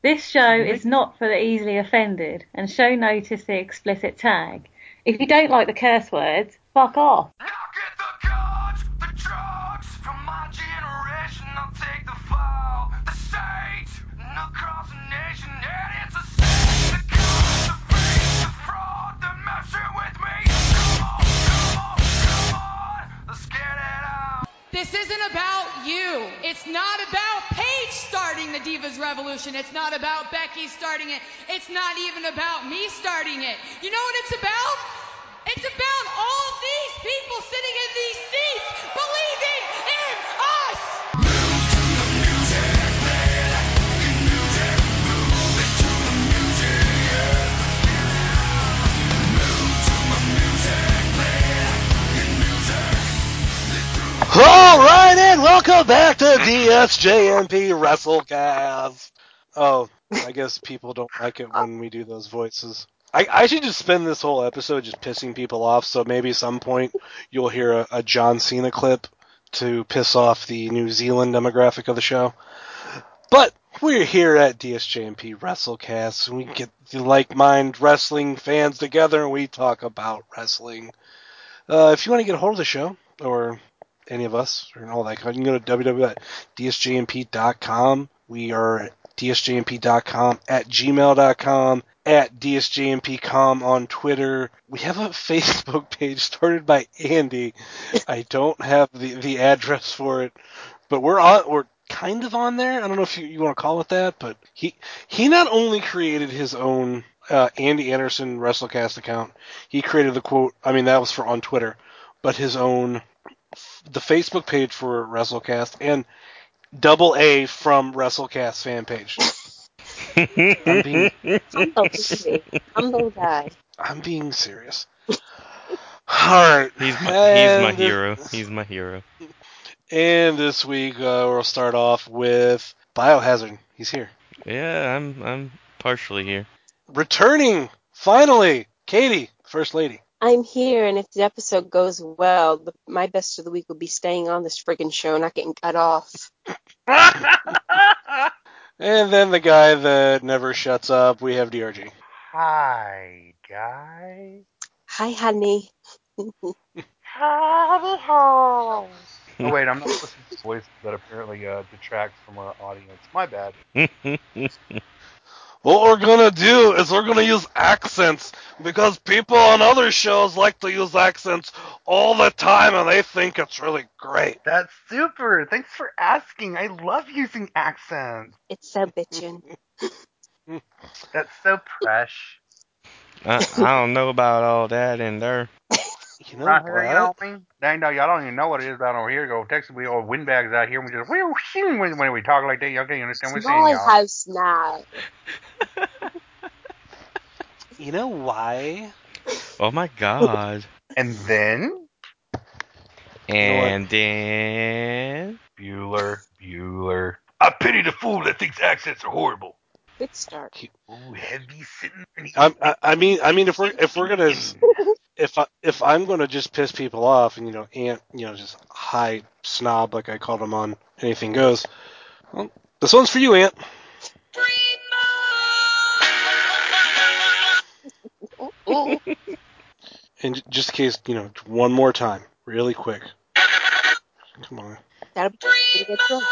This show is not for the easily offended, and show notice the explicit tag. If you don't like the curse words, fuck off. Now get the guns, the drugs from my generation. I'll take the fall, the state, and across the nation. And it's a sin, the guns, the fake, the fraud, they're messing with me. Come on, come on, come on, let's get it out. This isn't about you. It's not about Paige starting the Divas Revolution. It's not about Becky starting it. It's not even about me starting it. You know what it's about? It's about all these people sitting in these seats believing in us! All right, and welcome back to DSJMP WrestleCast. Oh, I guess people don't like it when we do those voices. I should just spend this whole episode just pissing people off, so maybe at some point you'll hear a John Cena clip to piss off the New Zealand demographic of the show. But we're here at DSJMP WrestleCast, and we get the like-minded wrestling fans together, and we talk about wrestling. If you want to get a hold of the show, or any of us, or all that, you can go to www.dsjmp.com. We are at dsjmp.com, at gmail.com, at dsjmpcom on Twitter. We have a Facebook page started by Andy. I don't have the address for it, but we're kind of on there. I don't know if you want to call it that, but he not only created his own Andy Anderson WrestleCast account, he created the quote, I mean that was for on Twitter, but his own the Facebook page for WrestleCast and AA from WrestleCast fan page. Humble guy. I'm being serious. Alright. He's my hero. He's my hero. And this week we'll start off with Biohazard. He's here. Yeah, I'm partially here. Returning, finally, Katie, First Lady. I'm here, and if the episode goes well, my best of the week will be staying on this friggin' show, not getting cut off. And then the guy that never shuts up, we have DRG. Hi, guys. Hi, honey. Howdy ho. Oh, wait, I'm not listening to voices that apparently detracts from our audience. My bad. What we're gonna do is we're gonna use accents, because people on other shows like to use accents all the time, and they think it's really great. That's super. Thanks for asking. I love using accents. It's so bitchin'. That's so fresh. I don't know about all that in there. You know Right what? here, you know what I mean? Dang, no, y'all don't even know what it is down over here. Go Texas, we all windbags out here, and we just when we talk like that. Okay, you understand what we're saying, My y'all? house now. You know why? Oh my god. And then And then Bueller. I pity the fool that thinks accents are horrible. Good start. Ooh, heavy sitting. I mean, if we're gonna, if I'm gonna just piss people off and just high snob like I called him on Anything Goes, well, this one's for you, Ant. And just in case, one more time, really quick. Come on. That'll be pretty good drunk.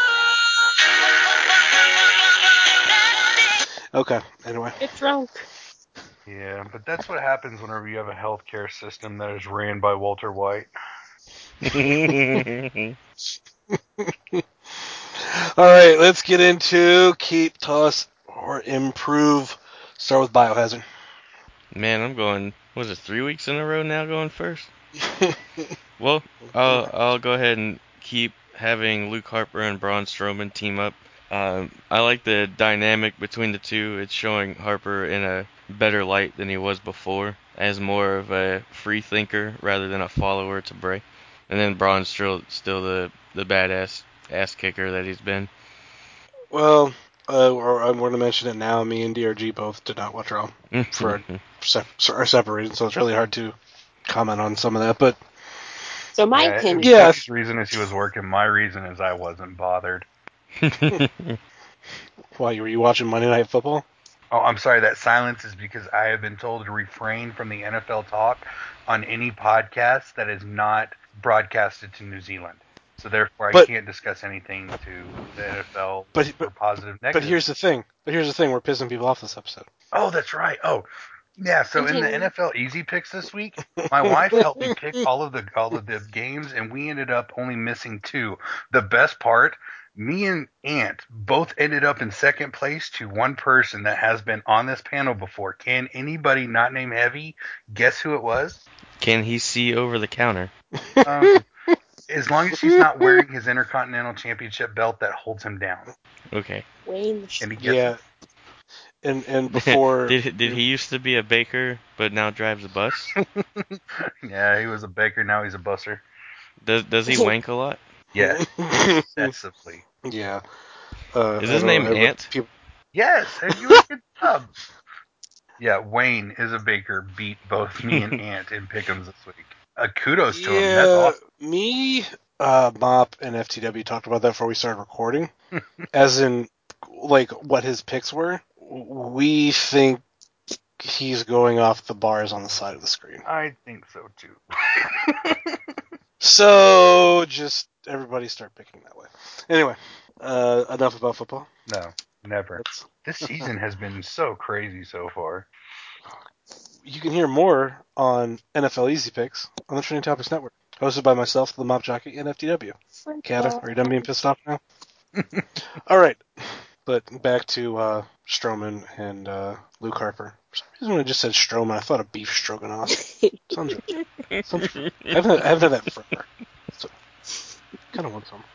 Okay. Anyway. Get drunk. Yeah, but that's what happens whenever you have a healthcare system that is ran by Walter White. All right, let's get into keep, toss, or improve. Start with Biohazard. man, I'm going. Was it 3 weeks in a row now going first? Well, I'll go ahead and keep having Luke Harper and Braun Strowman team up. I like the dynamic between the two. It's showing Harper in a better light than he was before, as more of a free thinker rather than a follower to Bray. And then Braun's still the badass ass kicker that he's been. Well, I'm going to mention it now. Me and DRG both did not watch Raw for our separate reasons, so it's really hard to comment on some of that. But So my opinion. Yeah. His reason is he was working. My reason is I wasn't bothered. Why, were you watching Monday Night Football? Oh, I'm sorry. That silence is because I have been told to refrain from the NFL talk on any podcast that is not broadcasted to New Zealand. So therefore, I But- can't discuss anything to the NFL But- for positive, But negative. here's the thing. We're pissing people off this episode. Oh, that's right. Oh, yeah. So in the Continue. NFL Easy Picks this week, my wife helped me pick all of the games, and we ended up only missing 2. The best part, me and Ant both ended up in second place to one person that has been on this panel before. Can anybody not name Heavy guess who it was? Can he see over the counter? As long as he's not wearing his Intercontinental Championship belt that holds him down. Okay. Wayne. Can he guess Yeah. it? And before... did he used to be a baker, but now drives a bus? Yeah, he was a baker. Now he's a busser. Does he wank a lot? Yeah, excessively. Yeah. Is his name Ant? Yes, and you did a good job. Yeah, Wayne is a baker. Beat both me and Ant in Pick'ems this week. Kudos to him. That's awesome. Me, Mop, and FTW talked about that before we started recording. As in, like, what his picks were. We think he's going off the bars on the side of the screen. I think so too. So, just everybody start picking that way. Anyway, enough about football. No, never. This season has been so crazy so far. You can hear more on NFL Easy Picks on the Trending Topics Network. Hosted by myself, the Mop Jockey, and FTW. Kata, are you done being pissed off now? All right. But back to Strowman and Luke Harper. For some reason, when I just said Strowman, I thought of beef stroganoff. I haven't had that forever. So, kind of want some.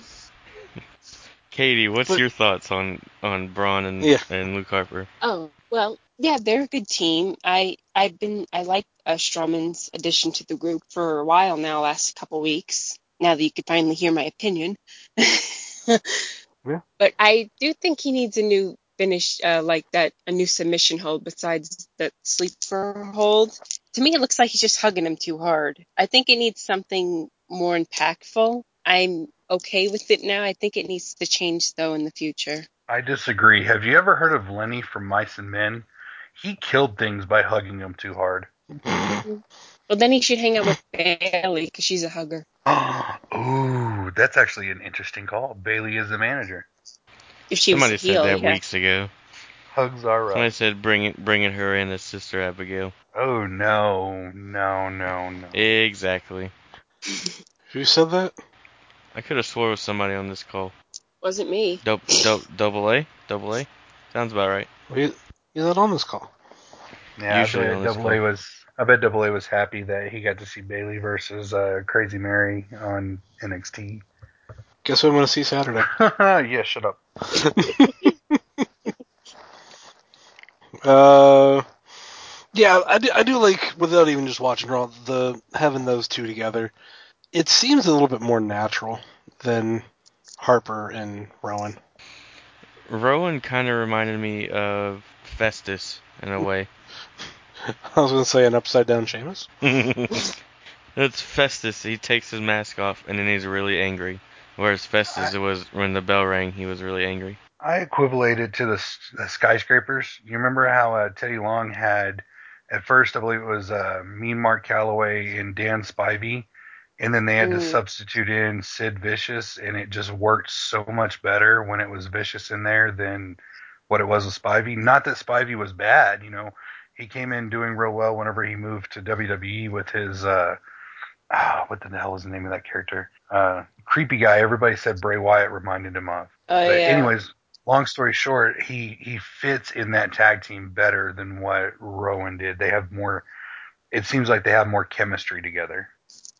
Katie, what's But- your thoughts on Braun and Luke Harper? Oh, well, yeah, they're a good team. I like Strowman's addition to the group for a while now, last couple weeks. Now that you could finally hear my opinion. Yeah. But I do think he needs a new finish, like that, a new submission hold besides that sleeper hold. To me, it looks like he's just hugging him too hard. I think it needs something more impactful. I'm okay with it now. I think it needs to change, though, in the future. I disagree. Have you ever heard of Lenny from Mice and Men? He killed things by hugging them too hard. Well, then he should hang out with Bailey because she's a hugger. Ooh, that's actually an interesting call. Bailey is the manager. If she Somebody was a heel, said that yeah. weeks ago. Hugs are Somebody right. said bringing her in as Sister Abigail. Oh, no. Exactly. Who said that? I could have swore it was somebody on this call. Wasn't me. Double A? Sounds about right. He's not on this call. Yeah, Usually on this I bet Double A was happy that he got to see Bailey versus Crazy Mary on NXT. Guess what I'm going to see Saturday? Yeah, shut up. Yeah, I do like, without even just watching Raw, having those two together. It seems a little bit more natural than Harper and Rowan. Rowan kind of reminded me of Festus in a way. I was going to say an upside down Sheamus. That's Festus. He takes his mask off and then he's really angry. Whereas Festus, it was when the bell rang, he was really angry. I equivalated to the skyscrapers. You remember how Teddy Long had, at first, I believe it was Mean Mark Calloway and Dan Spivey, and then they had to substitute in Sid Vicious, and it just worked so much better when it was Vicious in there than what it was with Spivey. Not that Spivey was bad, you know. He came in doing real well whenever he moved to WWE with his, what the hell is the name of that character? Creepy guy. Everybody said Bray Wyatt reminded him of. Oh, But yeah. anyways, long story short, he fits in that tag team better than what Rowan did. They have more. It seems like they have more chemistry together.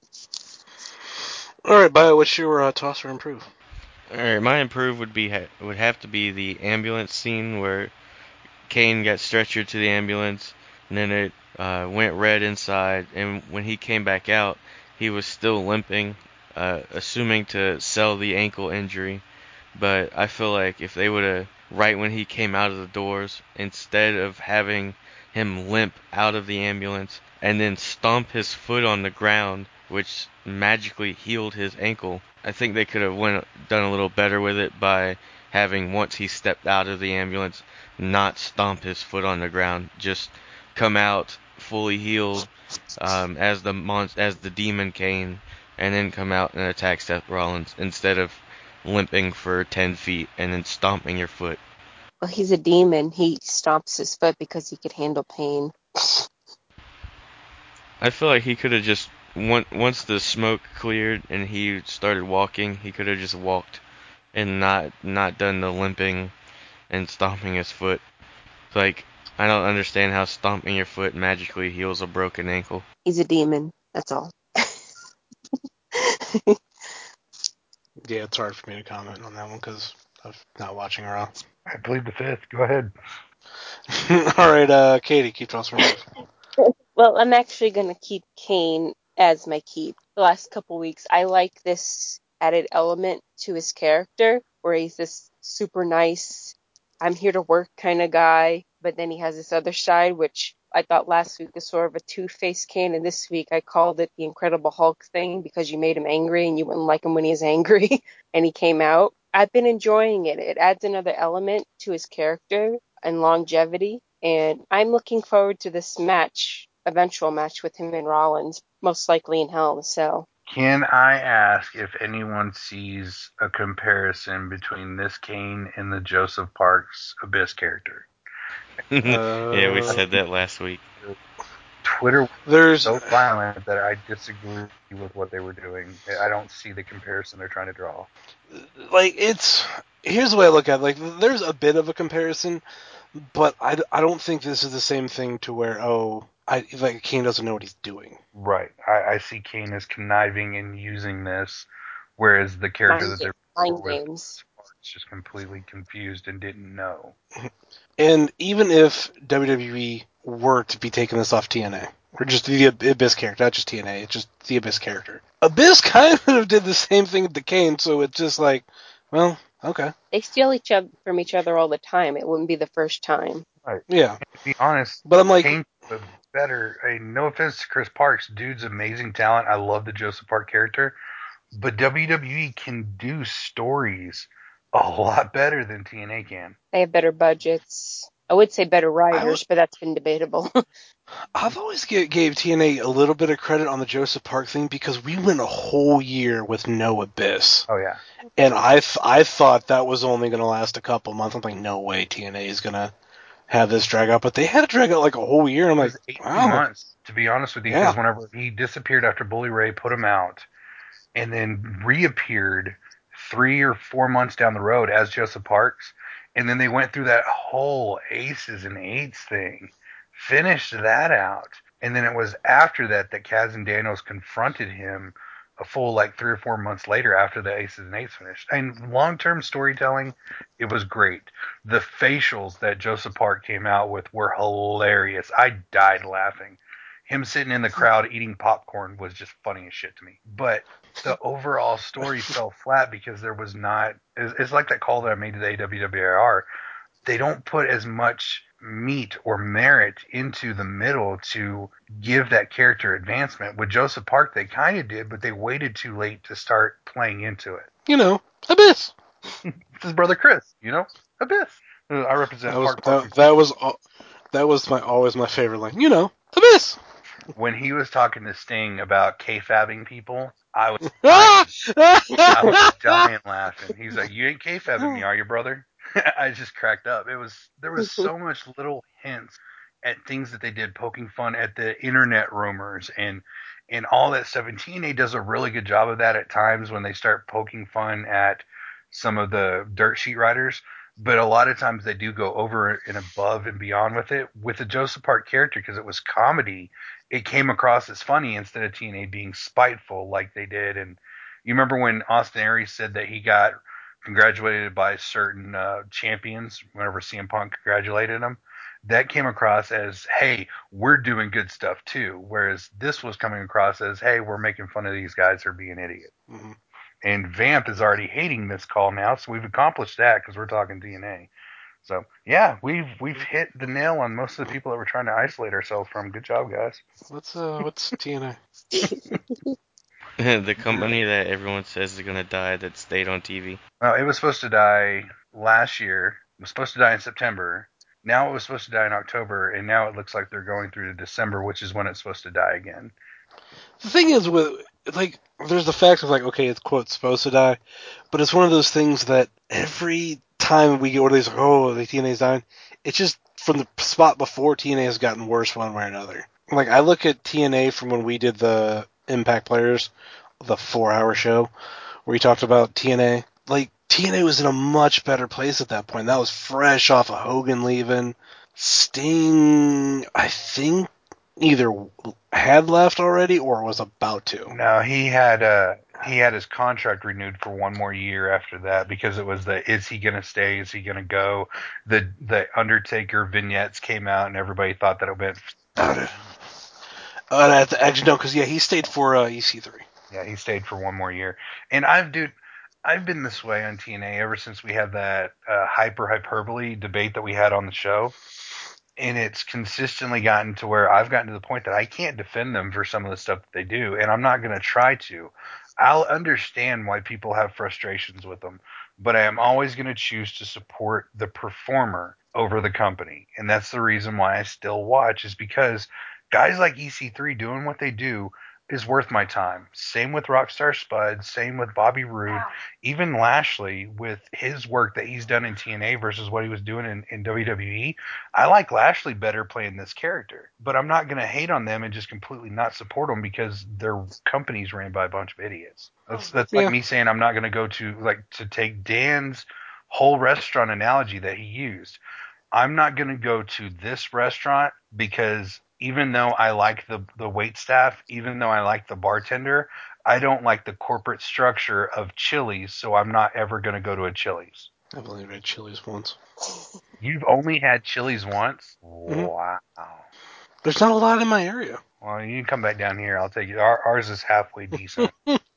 All right, Bio, what's your toss or improve? All right, my improve would have to be the ambulance scene where Kane got stretchered to the ambulance, and then it went red inside, and when he came back out, he was still limping, assuming to sell the ankle injury. But I feel like if they would have, right when he came out of the doors, instead of having him limp out of the ambulance and then stomp his foot on the ground, which magically healed his ankle, I think they could have done a little better with it by having, once he stepped out of the ambulance, not stomp his foot on the ground, just come out fully healed as the Demon Kane, and then come out and attack Seth Rollins instead of limping for 10 feet and then stomping your foot. Well, he's a demon. He stomps his foot because he could handle pain. I feel like he could have just, once the smoke cleared and he started walking, he could have just walked and not done the limping and stomping his foot. Like, I don't understand how stomping your foot magically heals a broken ankle. He's a demon. That's all. Yeah, it's hard for me to comment on that one because of not watching Raw. I plead the fifth. Go ahead. All right, Katie, keep telling us more. Well, I'm actually going to keep Kane as my keep. The last couple weeks, I like this added element to his character where he's this super nice, I'm here to work kind of guy, but then he has this other side, which I thought last week was sort of a two-faced Kane, and this week I called it the Incredible Hulk thing because you made him angry and you wouldn't like him when he was angry, and he came out. I've been enjoying it. It adds another element to his character and longevity, and I'm looking forward to this match, eventual match with him and Rollins, most likely in Hell in a Cell. Can I ask if anyone sees a comparison between this Kane and the Joseph Parks Abyss character? Yeah, we said that last week. Twitter There's was so violent that I disagree with what they were doing. I don't see the comparison they're trying to draw. like here's the way I look at it. Like there's a bit of a comparison, but I don't think this is the same thing to where like Kane doesn't know what he's doing. Right. I see Kane as conniving and using this, whereas the character that they're Mind with games. was just completely confused and didn't know. And even if WWE were to be taking this off TNA, or just the Abyss character, not just TNA, it's just the Abyss character. Abyss kind of did the same thing to Kane, so it's just like, well, okay. They steal from each other all the time. It wouldn't be the first time. Right. Yeah. And to be honest, But I'm like, Kane was better. I mean, no offense to Chris Parks, dude's amazing talent. I love the Joseph Park character, but WWE can do stories a lot better than TNA can. They have better budgets. I would say better writers, but that's been debatable. I've always gave TNA a little bit of credit on the Joseph Park thing because we went a whole year with no Abyss. Oh, yeah. And I thought that was only going to last a couple months. I'm like, no way TNA is going to have this drag out. But they had to drag out like a whole year. I'm like, 18 wow. months, to be honest with you, because whenever he disappeared after Bully Ray put him out and then reappeared 3 or 4 months down the road as Joseph Parks, and then they went through that whole Aces and Eights thing, finished that out, and then it was after that Kaz and Daniels confronted him a full 3 or 4 months later after the Aces and Eights finished. And long-term storytelling, it was great. The facials that Joseph Park came out with were hilarious. I died laughing. Him sitting in the crowd eating popcorn was just funny as shit to me. But the overall story fell flat because there was not. It's like that call that I made to the AWWIR. They don't put as much meat or merit into the middle to give that character advancement. With Joseph Park, they kind of did, but they waited too late to start playing into it. Abyss. It's his brother Chris, Abyss. I represent Park. That was always my favorite line. Abyss. When he was talking to Sting about K-fabbing people, I was dying laughing. He's like, "You ain't K-fabbing me, are you, brother?" I just cracked up. There was so much little hints at things that they did, poking fun at the internet rumors and all that stuff. And TNA does a really good job of that at times when they start poking fun at some of the dirt sheet writers. But a lot of times they do go over and above and beyond with it. With the Joseph Park character, because it was comedy, it came across as funny instead of TNA being spiteful like they did. And you remember when Austin Aries said that he got congratulated by certain champions whenever CM Punk congratulated him? That came across as, hey, we're doing good stuff too. Whereas this was coming across as, hey, we're making fun of these guys who are being idiots. Mm-hmm. And Vamp is already hating this call now, so we've accomplished that because we're talking TNA. So yeah, we've hit the nail on most of the people that we're trying to isolate ourselves from. Good job, guys. What's TNA? The company that everyone says is gonna die that stayed on TV. Well, it was supposed to die last year. It was supposed to die in September. Now it was supposed to die in October, and now it looks like they're going through to December, which is when it's supposed to die again. The thing is with like, there's the fact of like, okay, it's quote supposed to die, but it's one of those things that every time we get one of these, like, oh, the TNA's dying, it's just from the spot before TNA has gotten worse one way or another. Like, I look at TNA from when we did the Impact Players, the 4-hour show, where we talked about TNA. Like, TNA was in a much better place at that point. That was fresh off of Hogan leaving. Sting, I think, either had left already or was about to. No, he had his contract renewed for one more year after that because it was the is he gonna stay, is he gonna go? The Undertaker vignettes came out and everybody thought that it went. Actually, no, because he stayed for EC3. Yeah, he stayed for one more year, and I've been this way on TNA ever since we had that hyperbole debate that we had on the show. And it's consistently gotten to where I've gotten to the point that I can't defend them for some of the stuff that they do, and I'm not going to try to. I'll understand why people have frustrations with them, but I am always going to choose to support the performer over the company. And that's the reason why I still watch, is because guys like EC3 doing what they do is worth my time. Same with Rockstar Spud, same with Bobby Roode, even Lashley with his work that he's done in TNA versus what he was doing in WWE. I like Lashley better playing this character, but I'm not going to hate on them and just completely not support them because their company's ran by a bunch of idiots. That's like me saying I'm not going to go to take Dan's whole restaurant analogy that he used. I'm not going to go to this restaurant because even though I like the wait staff, even though I like the bartender, I don't like the corporate structure of Chili's, so I'm not ever going to go to a Chili's. I've only had Chili's once. You've only had Chili's once? Mm-hmm. Wow. There's not a lot in my area. Well, you can come back down here. I'll take you. Ours is halfway decent.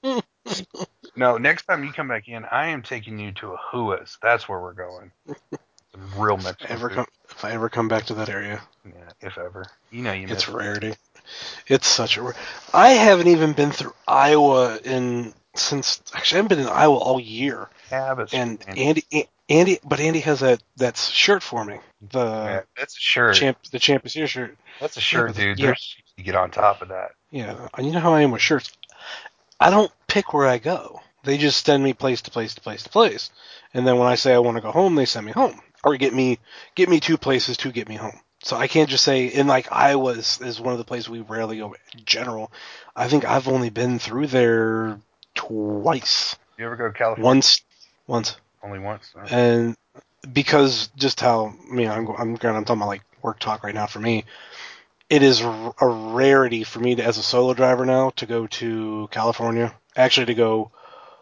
No, next time you come back in, I am taking you to a Hua's. That's where we're going. Some real Mexican food. If I ever come back to that area. Yeah, if ever. You know you miss it. It's rarity. It's such a... I haven't even been through Iowa since... Actually, I haven't been in Iowa all year. Yeah, but and Andy has that shirt for me. That's a shirt. The Champions Series shirt. That's a shirt, dude. There's you get on top of that. Yeah, and you know how I am with shirts. I don't pick where I go. They just send me place to place to place to place. And then when I say I want to go home, they send me home. Or get me 2 places to get me home. So I can't just say, and like Iowa is one of the places we rarely go in general. I think I've only been through there twice. You ever go to California? Once. Only once? Oh. And because just how, I'm talking about like work talk right now for me, it is a rarity for me as a solo driver now to go to California. Actually, to go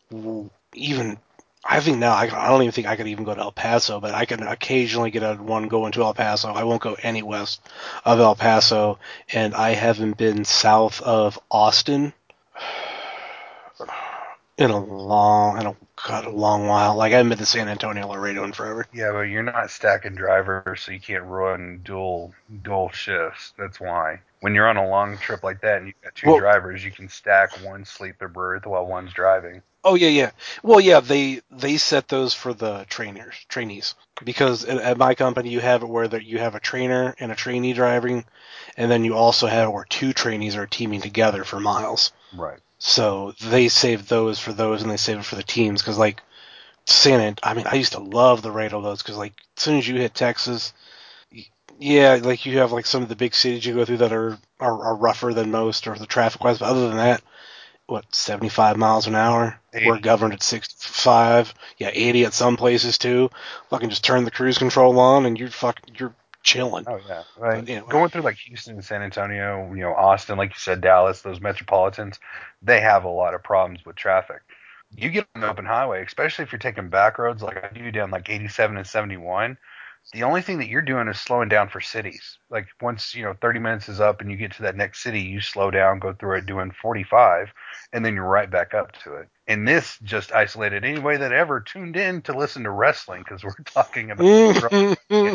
even, I think now, I don't even think I could even go to El Paso, but I can occasionally get one going to El Paso. I won't go any west of El Paso, and I haven't been south of Austin in a long while. Like, I haven't been to San Antonio, Laredo in forever. Yeah, but you're not stacking drivers, so you can't run dual shifts. That's why. When you're on a long trip like that and you've got 2 drivers, you can stack one sleeper berth while one's driving. Oh, yeah. Well, yeah, they set those for the trainees. Because at my company, you have it where you have a trainer and a trainee driving, and then you also have where 2 trainees are teaming together for miles. Right. So they save those for those, and they save it for the teams. Because, like, I used to love the rate of those, because, like, as soon as you hit Texas, yeah, like, you have, like, some of the big cities you go through that are rougher than most, or the traffic-wise, but other than that, 75 miles an hour? 80. We're governed at 65. Yeah, 80 at some places, too. Fucking just turn the cruise control on, and you're chilling. Oh, yeah. Right. But, anyway. Going through, like, Houston and San Antonio, Austin, like you said, Dallas, those metropolitans, they have a lot of problems with traffic. You get on an open highway, especially if you're taking back roads like I do down, like, 87 and 71, the only thing that you're doing is slowing down for cities. Like, once, 30 minutes is up and you get to that next city, you slow down, go through it doing 45, and then you're right back up to it. And this just isolated anybody that ever tuned in to listen to wrestling, because we're talking about...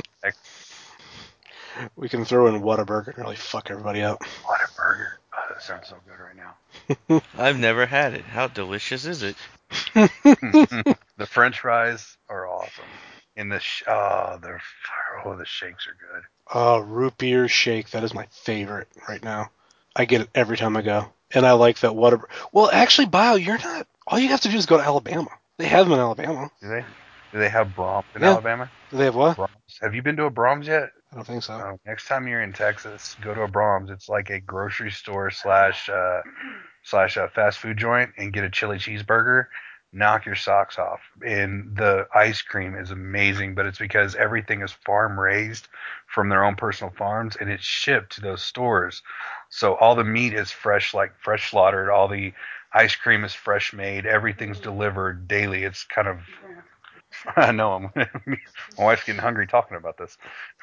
We can throw in Whataburger and really fuck everybody up. Whataburger. Oh, that sounds so good right now. I've never had it. How delicious is it? The French fries are awesome. And the the shakes are good. Root beer shake. That is my favorite right now. I get it every time I go. And I like that water. Well, actually, Bio, you're not. All you have to do is go to Alabama. They have them in Alabama. Do they? Do they have Brahms in Yeah. Alabama? Do they have what? Brahms. Have you been to a Brahms yet? I don't think so. Next time you're in Texas, go to a Brahms. It's like a grocery store slash fast food joint, and get a chili cheeseburger. Knock your socks off. And the ice cream is amazing, but it's because everything is farm raised from their own personal farms, and it's shipped to those stores. So all the meat is fresh, like fresh slaughtered. All the ice cream is fresh made. Everything's delivered daily. It's kind of I know my wife's getting hungry talking about this.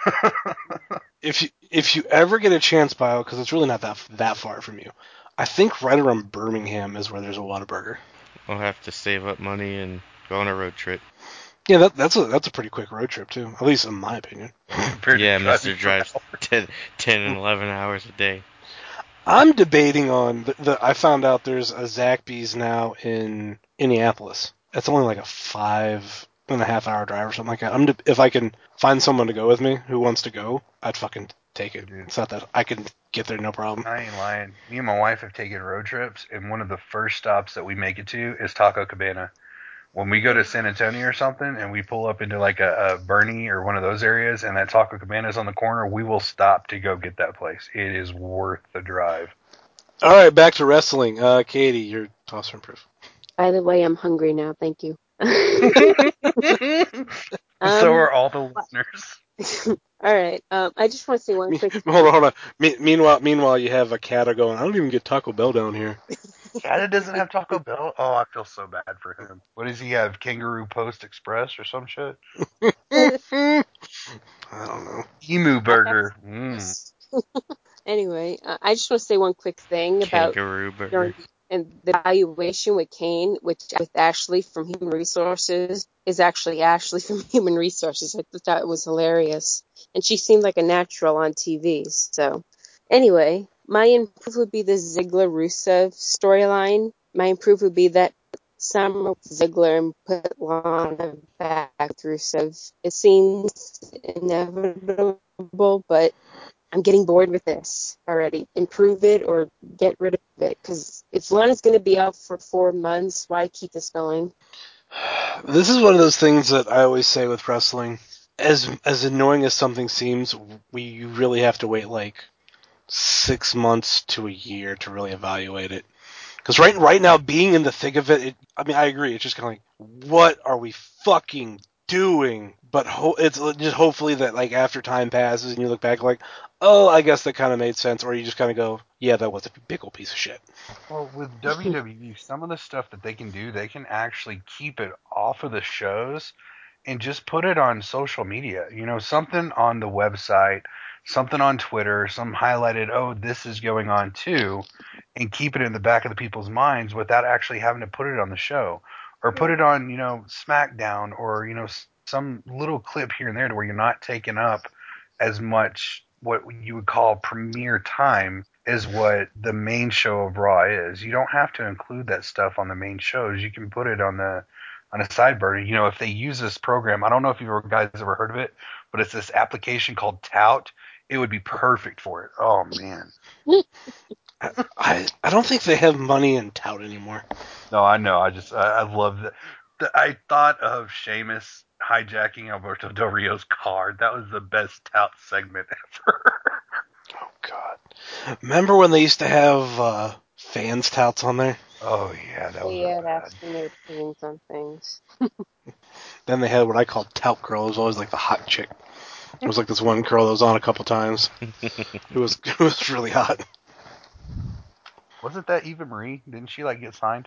If you ever get a chance, Bio, because it's really not that far from you, I think right around Birmingham is where there's a Whataburger. I'll have to save up money and go on a road trip. Yeah, that's a pretty quick road trip too, at least in my opinion. Yeah, Mr. drives 10 and 11 hours a day. I'm debating on I found out there's a Zaxby's now in Indianapolis. It's only like a 5.5 hour drive or something like that. If I can find someone to go with me who wants to go, I'd fucking take it. It's not that I can get there no problem. I ain't lying. Me and my wife have taken road trips, and one of the first stops that we make it to is Taco Cabana. When we go to San Antonio or something, and we pull up into like a Bernie or one of those areas, and that Taco Cabana is on the corner, we will stop to go get that place. It is worth the drive. All right, back to wrestling. Katie, your toss and proof. By the way, I'm hungry now. Thank you. So are all the listeners. All right. I just want to say one quick. Hold on. Meanwhile, you have a cat going. I don't even get Taco Bell down here. Canada doesn't have Taco Bell? Oh, I feel so bad for him. What does he have? Kangaroo Post Express or some shit? I don't know. Emu Burger. Anyway, I just want to say one quick thing about Kangaroo burger. and the evaluation with Kane, which with Ashley from Human Resources is actually Ashley from Human Resources. I thought it was hilarious, and she seemed like a natural on TV. So, anyway, my improve would be the Ziggler-Rusev storyline. My improve would be that Summer with Ziggler and put Lana back with Rusev. It seems inevitable, but I'm getting bored with this already. Improve it or get rid of it, because if Lana's going to be out for 4 months, why keep this going? This is one of those things that I always say with wrestling. As annoying as something seems, you really have to wait like 6 months to a year to really evaluate it. Because right now, being in the thick of it, I mean, I agree. It's just kind of like, what are we fucking doing? But it's just hopefully that like after time passes and you look back like, oh, I guess that kind of made sense, or you just kind of go, yeah, that was a big old piece of shit. Well, with WWE, some of the stuff that they can do, they can actually keep it off of the shows and just put it on social media. You know, something on the website, something on Twitter, some highlighted, oh, this is going on too, and keep it in the back of the people's minds without actually having to put it on the show. Or put it on, SmackDown, or, some little clip here and there to where you're not taking up as much what you would call premiere time is what the main show of Raw is. You don't have to include that stuff on the main shows. You can put it on a side burner. You know, if they use this program, I don't know if you guys ever heard of it, but it's this application called Tout. It would be perfect for it. Oh man. I don't think they have money in Tout anymore. No, I know. I love that. I thought of Sheamus hijacking Alberto Del Rio's car. That was the best Tout segment ever. Oh God! Remember when they used to have fans touts on there? Oh yeah, that was Yeah, bad. that's when their opinions on things. Then they had what I called Tout Girl. It was always like the hot chick. It was like this one girl that was on a couple times. who was really hot. Wasn't that Eva Marie? Didn't she get signed?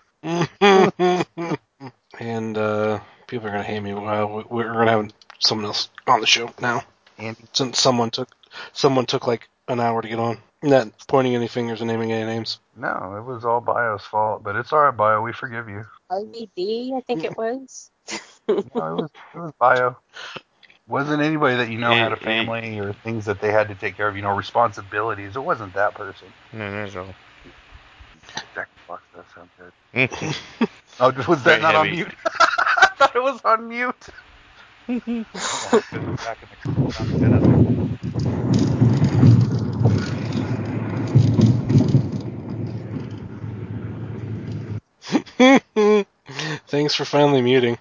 And people are gonna hate me. We're gonna have someone else on the show now. Andy. Since someone took like an hour to get on. Not pointing any fingers and naming any names. No, it was all Bio's fault, but it's all right, Bio. We forgive you. RVD, I think it was. No, it was Bio. Wasn't anybody that had a family or things that they had to take care of, responsibilities. It wasn't that person. No, not at all. Jack Fox, that sounds good. Oh, was that not on mute? I thought it was on mute. Back in the sound bit of it. Thanks for finally muting.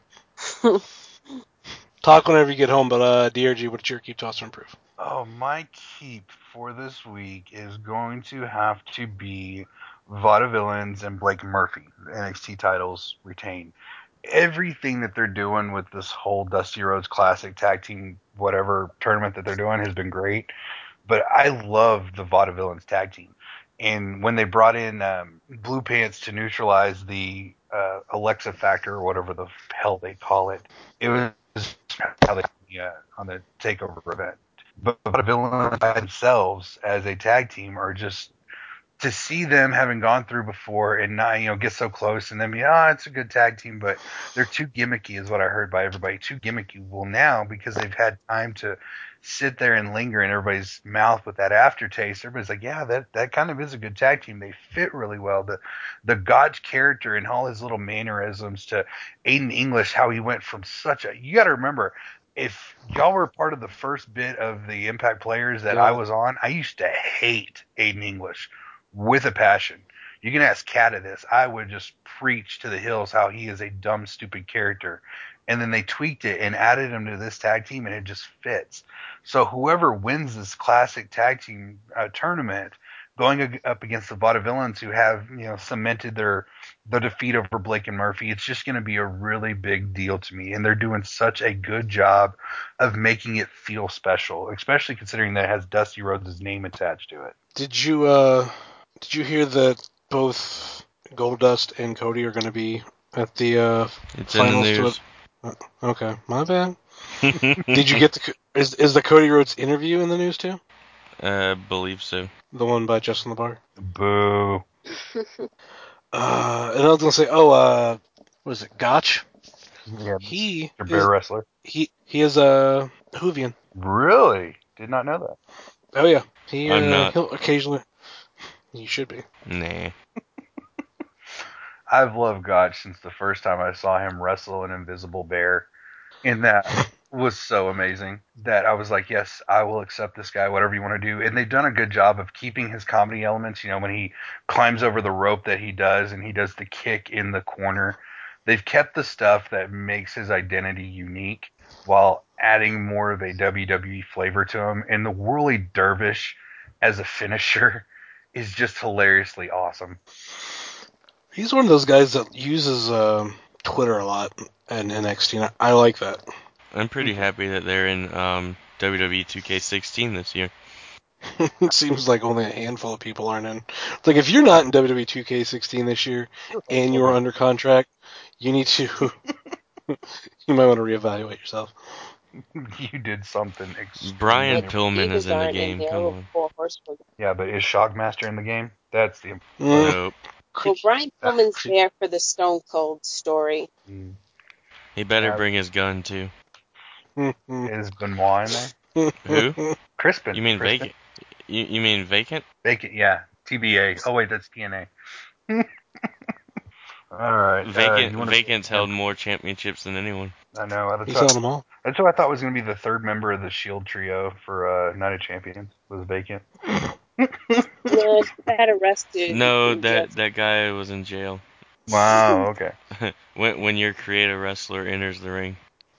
Talk whenever you get home, but DRG, what's your keep, toss, or improve? Oh, my keep for this week is going to have to be Vaudevillains and Blake Murphy. NXT titles retained. Everything that they're doing with this whole Dusty Rhodes Classic tag team, whatever tournament that they're doing, has been great. But I love the Vaudevillains tag team. And when they brought in Blue Pants to neutralize the Alexa Factor or whatever the hell they call it, it was how they on the Takeover event. But Vaudevillains by themselves as a tag team are just to see them having gone through before and not, get so close and then be, it's a good tag team, but they're too gimmicky is what I heard by everybody. Too gimmicky. Well, now, because they've had time to sit there and linger in everybody's mouth with that aftertaste, everybody's like, yeah, that kind of is a good tag team. They fit really well. The Gotch character and all his little mannerisms to Aiden English, how he went from you got to remember, if y'all were part of the first bit of the Impact Players that I was on, I used to hate Aiden English with a passion. You can ask Kat of this. I would just preach to the hills how he is a dumb, stupid character. And then they tweaked it and added him to this tag team, and it just fits. So whoever wins this classic tag team tournament, going up against the Vaudevillains, who have cemented the defeat over Blake and Murphy, it's just going to be a really big deal to me. And they're doing such a good job of making it feel special, especially considering that it has Dusty Rhodes' name attached to it. Did you hear that both Goldust and Cody are going to be at the It's finals in the to news. it? Okay, my bad. Did you get is the Cody Rhodes interview in the news too? Believe so. The one by Justin LeBar? Boo. And I was gonna say, what is it, Gotch? Yeah, He Mr. Bear Wrestler. He is a Hoovian. Really? Did not know that. Oh yeah, I'm not. he'll occasionally. You should be. Nah. I've loved Gotch since the first time I saw him wrestle an Invisible Bear. And that was so amazing that I was like, yes, I will accept this guy, whatever you want to do. And they've done a good job of keeping his comedy elements. When he climbs over the rope that he does and he does the kick in the corner, they've kept the stuff that makes his identity unique while adding more of a WWE flavor to him. And the Whirly Dervish as a finisher is just hilariously awesome. He's one of those guys that uses Twitter a lot in NXT, and I like that. I'm pretty happy that they're in WWE 2K16 this year. It seems like only a handful of people aren't in. It's like, if you're not in WWE 2K16 this year and you're under contract, you need to. You might want to reevaluate yourself. You did something Brian Like, Pillman is Divas in the aren't game. there. Come Little on. 4 Horsemen. Yeah, but is Shockmaster in the game? That's the Nope. Well, Brian Pillman's Cre- there for the Stone Cold story. He better Yeah. bring his gun too. Is Benoit in there? Who? Crispin. You mean Crispin? vacant? You mean vacant? Vacant, yeah. TBA. Oh, wait, that's TNA. All right. Vacant's held more championships than anyone. I know. He's held them all. That's who I thought was going to be the third member of the Shield trio for Night of Champions. Was Vacant. No, he got arrested. No, in jail. that guy was in jail. Wow. Okay. when your creative wrestler enters the ring.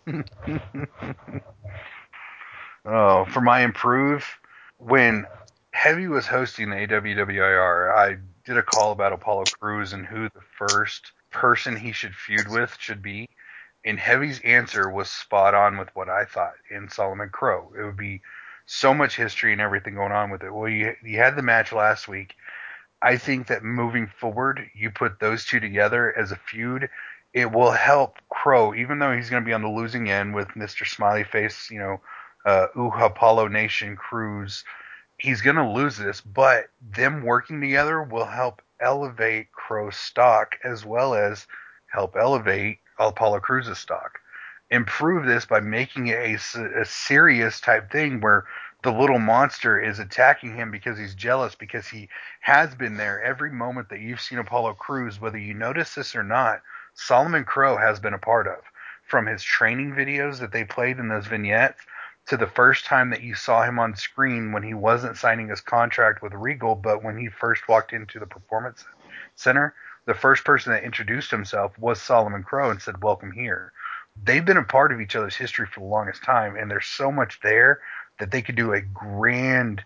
Oh, for my improve, when Heavy was hosting the AWWIR, I did a call about Apollo Crews and who the first person he should feud with should be. And Heavy's answer was spot on with what I thought in Solomon Crow. It would be so much history and everything going on with it. Well, you had the match last week. I think that moving forward, you put those two together as a feud, it will help Crow, even though he's going to be on the losing end with Mr. Smiley Face, Apollo Nation Cruz. He's going to lose this, but them working together will help elevate Crow's stock as well as help elevate Apollo Cruz's stock. Improve this by making it a serious type thing where the little monster is attacking him because he's jealous, because he has been there every moment that you've seen Apollo Crews, whether you notice this or not. Solomon Crow has been a part of. from his training videos that they played in those vignettes to the first time that you saw him on screen when he wasn't signing his contract with Regal, but when he first walked into the Performance Center, the first person that introduced himself was Solomon Crowe and said, "Welcome here." They've been a part of each other's history for the longest time, and there's so much there that they could do a grand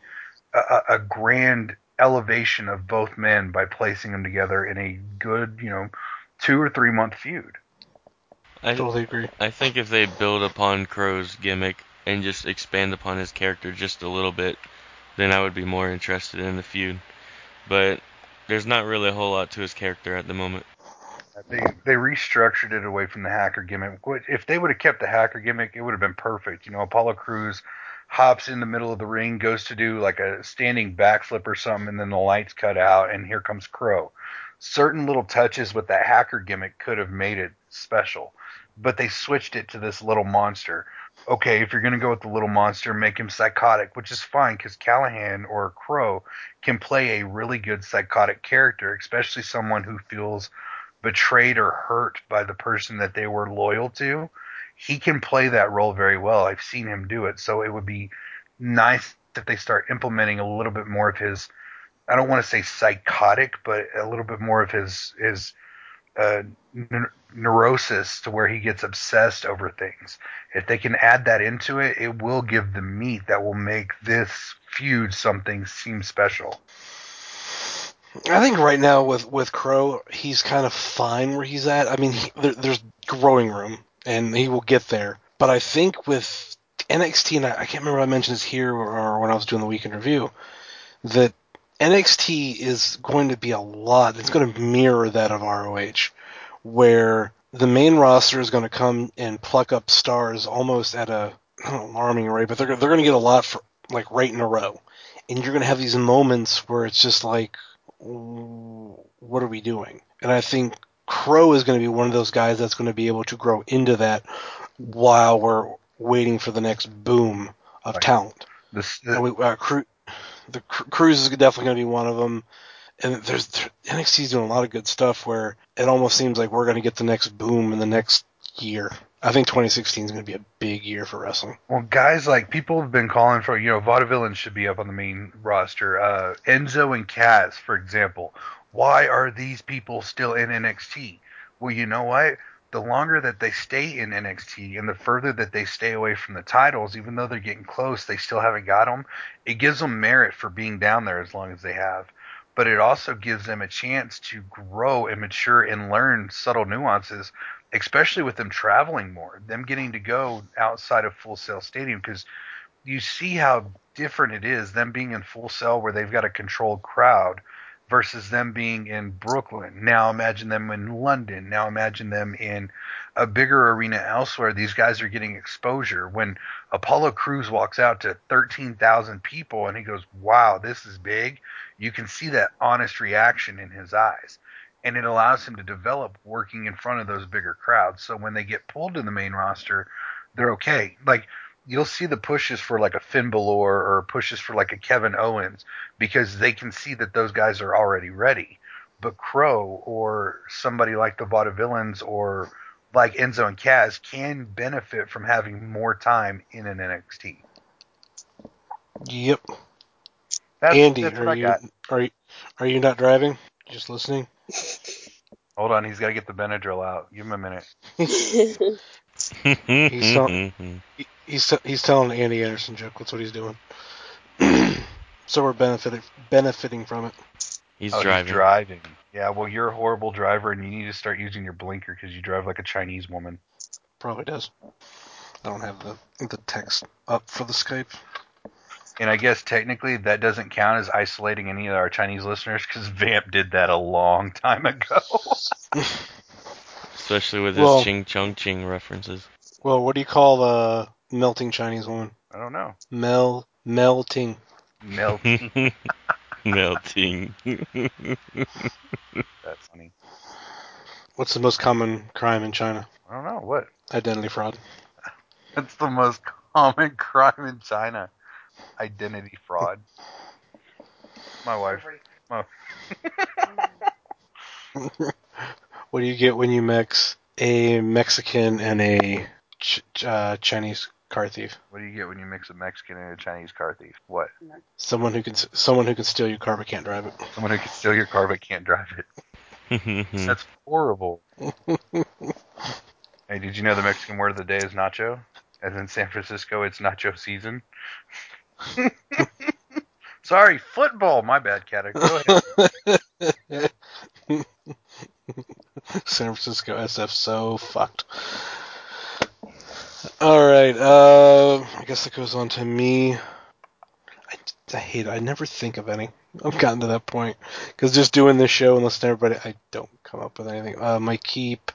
elevation of both men by placing them together in a good, 2 or 3 month feud. I Totally agree. I think if they build upon Crow's gimmick and just expand upon his character just a little bit, then I would be more interested in the feud. But there's not really a whole lot to his character at the moment. They restructured it away from the hacker gimmick. If they would have kept the hacker gimmick, it would have been perfect. Apollo Crews hops in the middle of the ring, goes to do like a standing backflip or something, and then the lights cut out, and here comes Crow. Certain little touches with that hacker gimmick could have made it special, but they switched it to this little monster. Okay, if you're going to go with the little monster, make him psychotic, which is fine because Callahan or Crow can play a really good psychotic character, especially someone who feels betrayed or hurt by the person that they were loyal to. He can play that role very well. I've seen him do it. So it would be nice if they start implementing a little bit more of his, I don't want to say psychotic, but a little bit more of his neurosis to where he gets obsessed over things. If they can add that into it, it will give the meat that will make this feud something seem special. I think right now with Crow, he's kind of fine where he's at. I mean, there's growing room, and he will get there. But I think with NXT, and I can't remember if I mentioned this here or when I was doing the weekend review, that NXT is going to be a lot. It's going to mirror that of ROH, where the main roster is going to come and pluck up stars almost at a alarming rate, but they're going to get a lot for like right in a row, and you're going to have these moments where it's just like, what are we doing? And I think Crow is going to be one of those guys that's going to be able to grow into that while we're waiting for the next boom of talent. Cruz is definitely going to be one of them. And NXT's doing a lot of good stuff where it almost seems like we're going to get the next boom in the next year. I think 2016 is going to be a big year for wrestling. Well, guys, like, people have been calling for, Vaudevillains should be up on the main roster. Enzo and Kaz, for example. Why are these people still in NXT? Well, you know what? The longer that they stay in NXT and the further that they stay away from the titles, even though they're getting close, they still haven't got them. It gives them merit for being down there as long as they have. But it also gives them a chance to grow and mature and learn subtle nuances, especially with them traveling more, them getting to go outside of Full Sail Stadium, because you see how different it is, them being in Full Sail where they've got a controlled crowd versus them being in Brooklyn. Now imagine them in London. Now imagine them in a bigger arena elsewhere. These guys are getting exposure. When Apollo Crews walks out to 13,000 people and he goes, wow, this is big, you can see that honest reaction in his eyes. And it allows him to develop working in front of those bigger crowds. So when they get pulled to the main roster, they're okay. Like, you'll see the pushes for like a Finn Balor or pushes for like a Kevin Owens because they can see that those guys are already ready. But Crow or somebody like the Vaudevillains or like Enzo and Kaz can benefit from having more time in an NXT. Yep. Andy, are you not driving? Just listening? Hold on, he's got to get the Benadryl out. Give him a minute. He's telling an Andy Anderson joke. That's what he's doing. So we're benefiting from it. He's driving. He's driving. Yeah, well, you're a horrible driver, and you need to start using your blinker because you drive like a Chinese woman. Probably does. I don't have the text up for the Skype. And I guess technically that doesn't count as isolating any of our Chinese listeners because Vamp did that a long time ago. Especially with his Ching Chong Ching references. Well, what do you call a melting Chinese woman? I don't know. Melting. Melting. Melting. That's funny. What's the most common crime in China? I don't know. What? Identity fraud. That's the most common crime in China. Identity fraud. My wife. What do you get when you mix a Mexican and a Chinese car thief. What do you get when you mix a Mexican and a Chinese car thief? What? Someone who can steal your car but can't drive it. Someone who can steal your car but can't drive it. That's horrible. Hey, did you know the Mexican word of the day is nacho? As in San Francisco, it's nacho season. Sorry, football. My bad, Cat. Go ahead. San Francisco SF so fucked. Alright, I guess that goes on to me. I hate it. I never think of any. I've gotten to that point. Because just doing this show and listening to everybody, I don't come up with anything. My keep...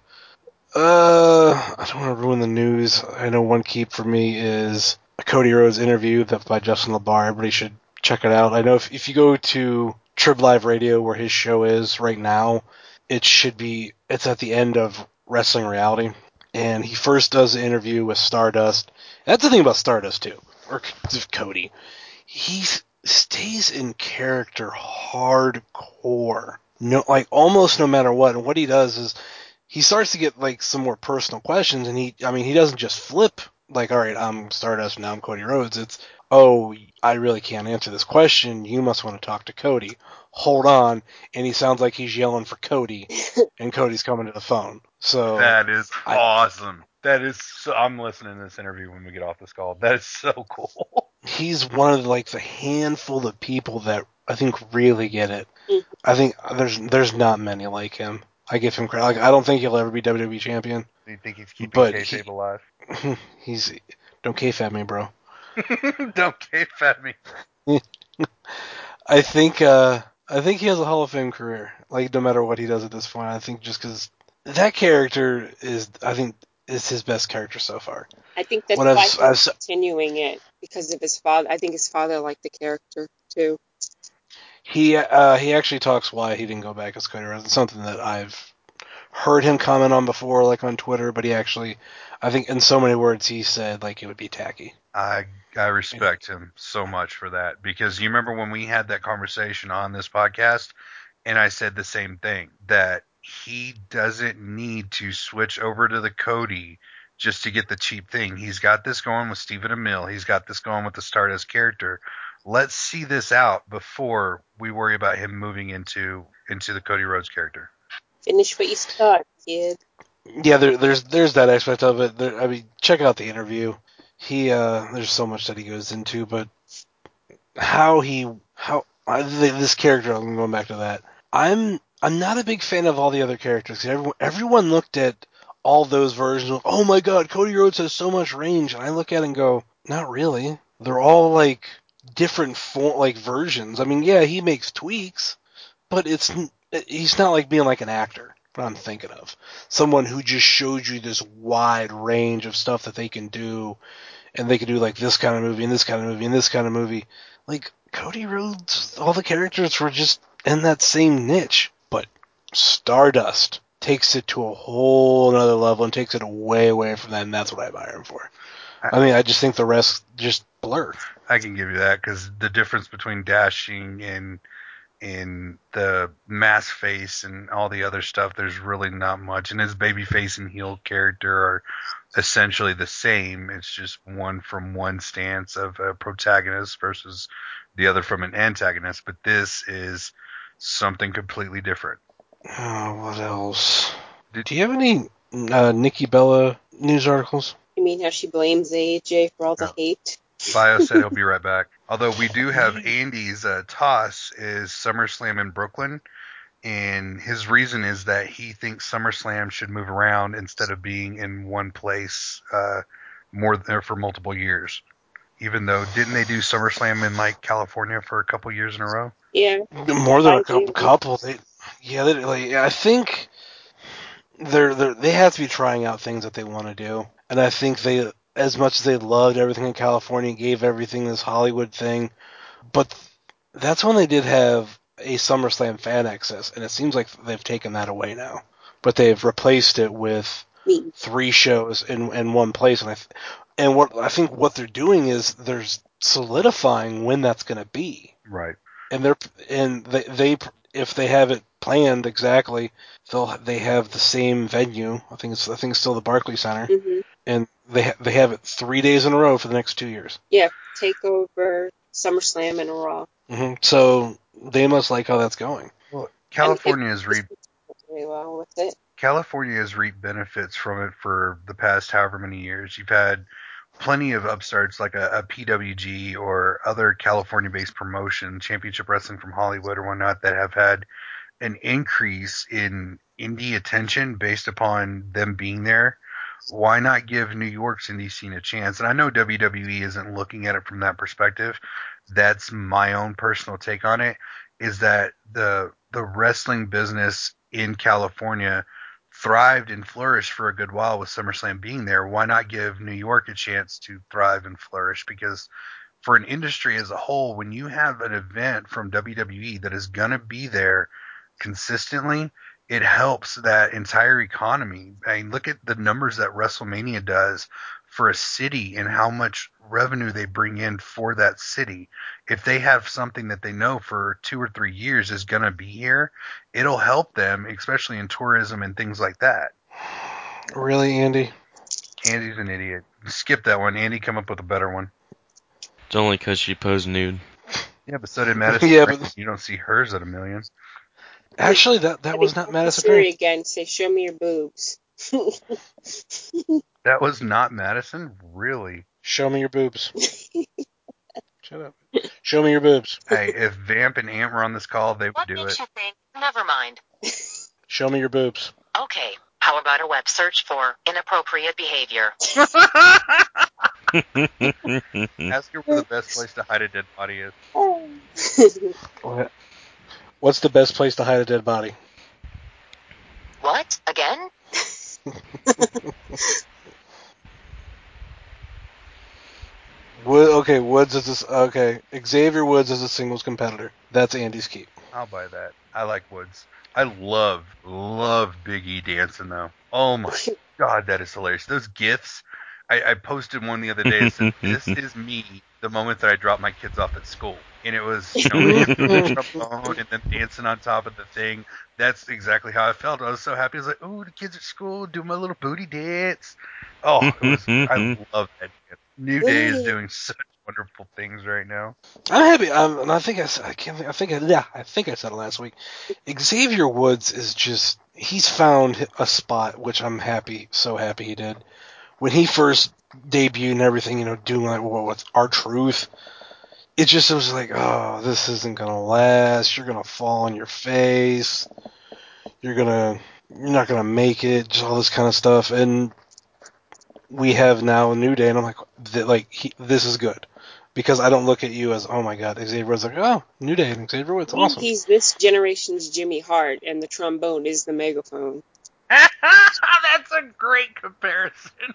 I don't want to ruin the news. I know one keep for me is a Cody Rhodes interview that's by Justin LaBar. Everybody should check it out. I know if you go to Trib Live Radio, where his show is right now, it's at the end of Wrestling Reality. And he first does the interview with Stardust. That's the thing about Stardust, too. Or Cody. He stays in character hardcore. No, like almost no matter what. And what he does is he starts to get like some more personal questions, and he doesn't just flip like, all right, I'm Stardust, now I'm Cody Rhodes. It's, oh, I really can't answer this question. You must want to talk to Cody. Hold on. And he sounds like he's yelling for Cody, and Cody's coming to the phone. So that is awesome. That is so, I'm listening to this interview when we get off this call. That is so cool. He's one of like the handful of people that I think really get it. I think there's not many like him. I give him credit. Like, I don't think he'll ever be WWE champion. Do you think he's keeping kayfabe alive? Don't kayfabe me, bro. Don't kayfabe me. I think he has a Hall of Fame career. Like, no matter what he does at this point, I think just because that character is his best character so far. I think that's why he's continuing it, because of his father. I think his father liked the character too. He actually talks why he didn't go back as Cody Rhodes. It's something that I've heard him comment on before, like on Twitter, but he actually, I think in so many words, he said like it would be tacky. I respect him so much for that, because you remember when we had that conversation on this podcast, and I said the same thing, that he doesn't need to switch over to the Cody just to get the cheap thing. He's got this going with Stephen Amell. He's got this going with the Stardust character. Let's see this out before we worry about him moving into the Cody Rhodes character. Finish what you start, kid. Yeah, there's that aspect of it. I mean, check out the interview. There's so much that he goes into, but this character, I'm going back to that. I'm not a big fan of all the other characters. Everyone looked at all those versions of, oh my god, Cody Rhodes has so much range, and I look at it and go, not really. They're all like different versions. I mean, yeah, he makes tweaks, but he's not like being like an actor. What I'm thinking of, someone who just showed you this wide range of stuff that they can do, and they can do like this kind of movie and this kind of movie and this kind of movie. Like Cody Rhodes, all the characters were just in that same niche, but Stardust takes it to a whole another level and takes it way away from that, and that's what I admire him for. I mean, I just think the rest just blur. I can give you that, because the difference between Dashing and the mask face and all the other stuff, there's really not much. And his baby face and heel character are essentially the same. It's just one from one stance of a protagonist versus the other from an antagonist. But this is something completely different. Oh, what else? Do you have any Nikki Bella news articles? You mean how she blames AJ for all the hate? Bio said he'll be right back. Although we do have Andy's toss is SummerSlam in Brooklyn, and his reason is that he thinks SummerSlam should move around instead of being in one place for multiple years. Even though, didn't they do SummerSlam in like California for a couple years in a row? Yeah, more than a couple. I think they have to be trying out things that they want to do, and I think they, as much as they loved everything in California, gave everything this Hollywood thing, but that's when they did have a SummerSlam fan access, and it seems like they've taken that away now. But they've replaced it with 3 shows in one place, and what I think what they're doing is they're solidifying when that's going to be. Right. And they if they have it planned exactly. They have the same venue. I think it's still the Barclays Center, and they have it 3 days in a row for the next 2 years. Yeah, Takeover, SummerSlam, and Raw. So they must like how that's going. Well, California has reaped really well with it. California has reaped benefits from it for the past however many years. You've had plenty of upstarts like a PWG or other California-based promotion, Championship Wrestling from Hollywood or whatnot, that have had an increase in indie attention based upon them being there. Why not give New York's indie scene a chance? And I know WWE isn't looking at it from that perspective. That's my own personal take on it, is that the wrestling business in California thrived and flourished for a good while with SummerSlam being there. Why not give New York a chance to thrive and flourish? Because for an industry as a whole, when you have an event from WWE that is going to be there consistently, it helps that entire economy. I mean, look at the numbers that WrestleMania does for a city and how much revenue they bring in for that city. If they have something that they know for 2 or 3 years is going to be here, it'll help them, especially in tourism and things like that. Really, Andy? Andy's an idiot. Skip that one. Andy, come up with a better one. It's only because she posed nude. Yeah, but so did Madison. Yeah, but you don't see hers at $1 million. Actually, that was not Madison Siri Rayne. again, say, show me your boobs. That was not Madison? Really? Show me your boobs. Shut up. Show me your boobs. Hey, if Vamp and Ant were on this call, they would do What makes it. you think? Never mind. Show me your boobs. Okay, how about a web search for inappropriate behavior? Ask her where the best place to hide a dead body is. What's the best place to hide a dead body? What? Again? Woods is Xavier Woods is a singles competitor. That's Andy's keep. I'll buy that. I like Woods. I love Big E dancing though. Oh my god, that is hilarious. Those GIFs. I posted one the other day that said, "This is me the moment that I drop my kids off at school," and it was the trombone and then dancing on top of the thing. That's exactly how I felt. I was so happy. I was like, "Oh, the kids at school do my little booty dance." Oh, it was. I love that dance. New Day is doing such wonderful things right now. I'm happy. And I think I said it last week. Xavier Woods is he's found a spot, which I'm so happy he did. When he first debuted and everything, doing like what's R-Truth, it was like, oh, this isn't gonna last. You're gonna fall on your face. You're not gonna make it. Just all this kind of stuff. And we have now a New Day, and I'm like, this is good. Because I don't look at you as, oh my god, Xavier Woods, like, oh, New Day and Xavier Woods, awesome. He's this generation's Jimmy Hart, and the trombone is the megaphone. That's a great comparison.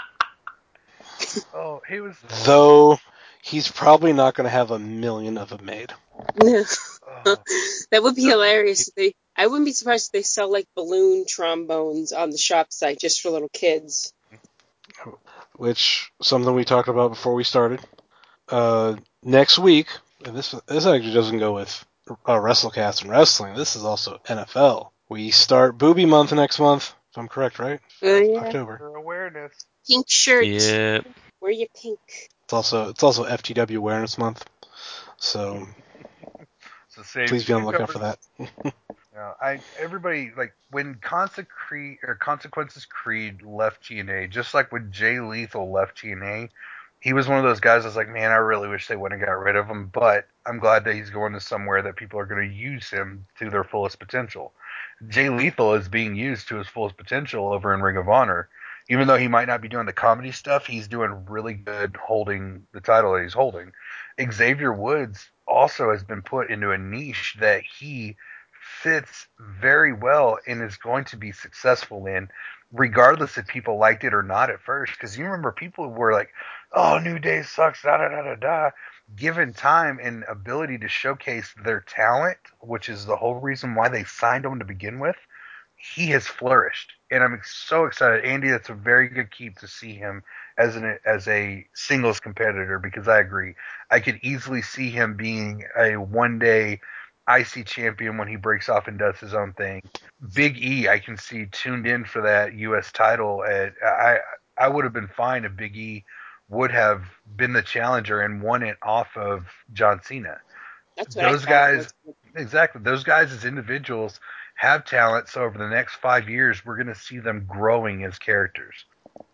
Oh, he was. Though he's probably not going to have 1 million of them made. That would be hilarious. I wouldn't be surprised if they sell like balloon trombones on the shop site just for little kids. Which something we talked about before we started. Next week, and this actually doesn't go with WrestleCast and wrestling. This is also NFL. We start Booby Month next month. If I'm correct, right? Yeah. October. For awareness. Pink shirt. Yeah. Wear your pink. It's also FTW Awareness Month. So please be on the lookout for that. Everybody, like, when Consequences Creed left TNA, just like when Jay Lethal left TNA, he was one of those guys that's like, man, I really wish they wouldn't have got rid of him, but I'm glad that he's going to somewhere that people are going to use him to their fullest potential. Jay Lethal is being used to his fullest potential over in Ring of Honor. Even though he might not be doing the comedy stuff, he's doing really good holding the title that he's holding. Xavier Woods also has been put into a niche that he fits very well and is going to be successful in, regardless if people liked it or not at first. Because you remember people were like, oh, New Day sucks, da-da-da-da-da. Given time and ability to showcase their talent, which is the whole reason why they signed him to begin with, he has flourished. And I'm so excited. Andy, that's a very good keep to see him as a singles competitor, because I agree. I could easily see him being a one-day IC champion when he breaks off and does his own thing. Big E, I can see tuned in for that U.S. title. I would have been fine if Big E would have been the challenger and won it off of John Cena. That's what Those I thought. guys, exactly. Those guys as individuals have talent. So over the next 5 years, we're going to see them growing as characters.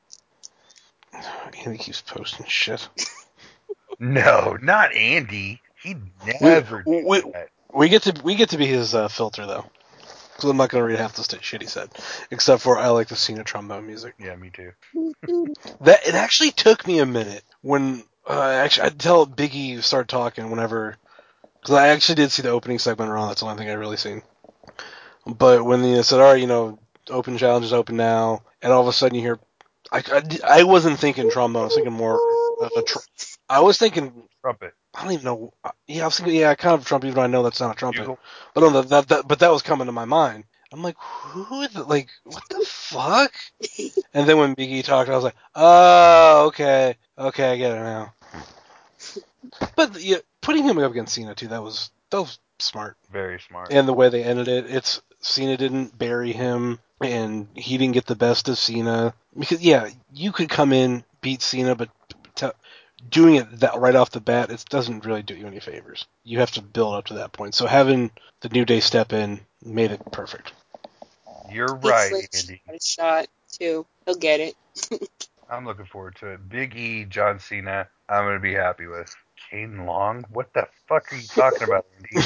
Andy keeps posting shit. No, not Andy. He never did that. We get to be his filter though, because I'm not going to read half the shit he said, except for I like the Cena trombone music. Yeah, me too. That it actually took me a minute when until Big E started talking whenever, because I actually did see the opening segment around. That's the only thing I really seen. But when they said, "All right, open challenge is open now," and all of a sudden you hear, I wasn't thinking trombone. I was thinking more of I was thinking Trumpet. I don't even know. Yeah, I was thinking, kind of trumpet, even though I know that's not a trumpet. Bugle. But no, but that was coming to my mind. I'm like, what the fuck? And then when Big E talked, I was like, oh, okay, I get it now. But yeah, putting him up against Cena too, that was smart. Very smart. And the way they ended it, Cena didn't bury him, and he didn't get the best of Cena. Because you could come in, beat Cena, but doing it that right off the bat, it doesn't really do you any favors. You have to build up to that point. So having the New Day step in made it perfect. You're right, Andy. Got a shot too. He'll get it. I'm looking forward to it. Big E, John Cena, I'm going to be happy with. Kane Long? What the fuck are you talking about, Andy?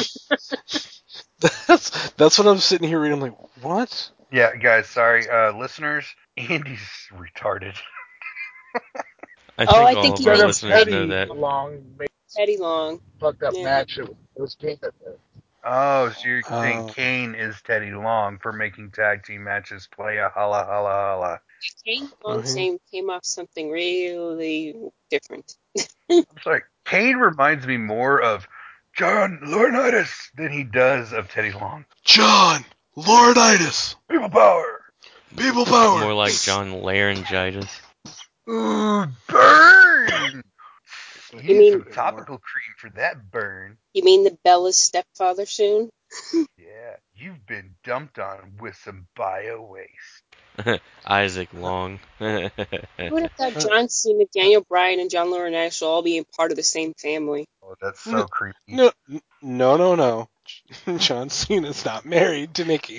That's what I'm sitting here reading. I'm like, what? Yeah, guys, sorry. Listeners, Andy's retarded. I think I all think of he our thinks listeners know that. Long, Teddy Long. fucked up Yeah. match. It was Kane that did. Oh, so you're saying Kane is Teddy Long for making tag team matches play a holla holla holla. Kane Long came off something really different. I'm sorry. Kane reminds me more of John Laurinaitis than he does of Teddy Long. John Laurinaitis. People power. People power. More like John Laryngitis. Ooh, burn! You Use mean- some topical cream for that burn. You mean the Bella's stepfather soon? Yeah, you've been dumped on with some bio waste. Isaac Long. What if that John Cena, Daniel Bryan, and John Laurinaitis will all be part of the same family? Oh, that's so creepy. No. John Cena's not married to Nikki.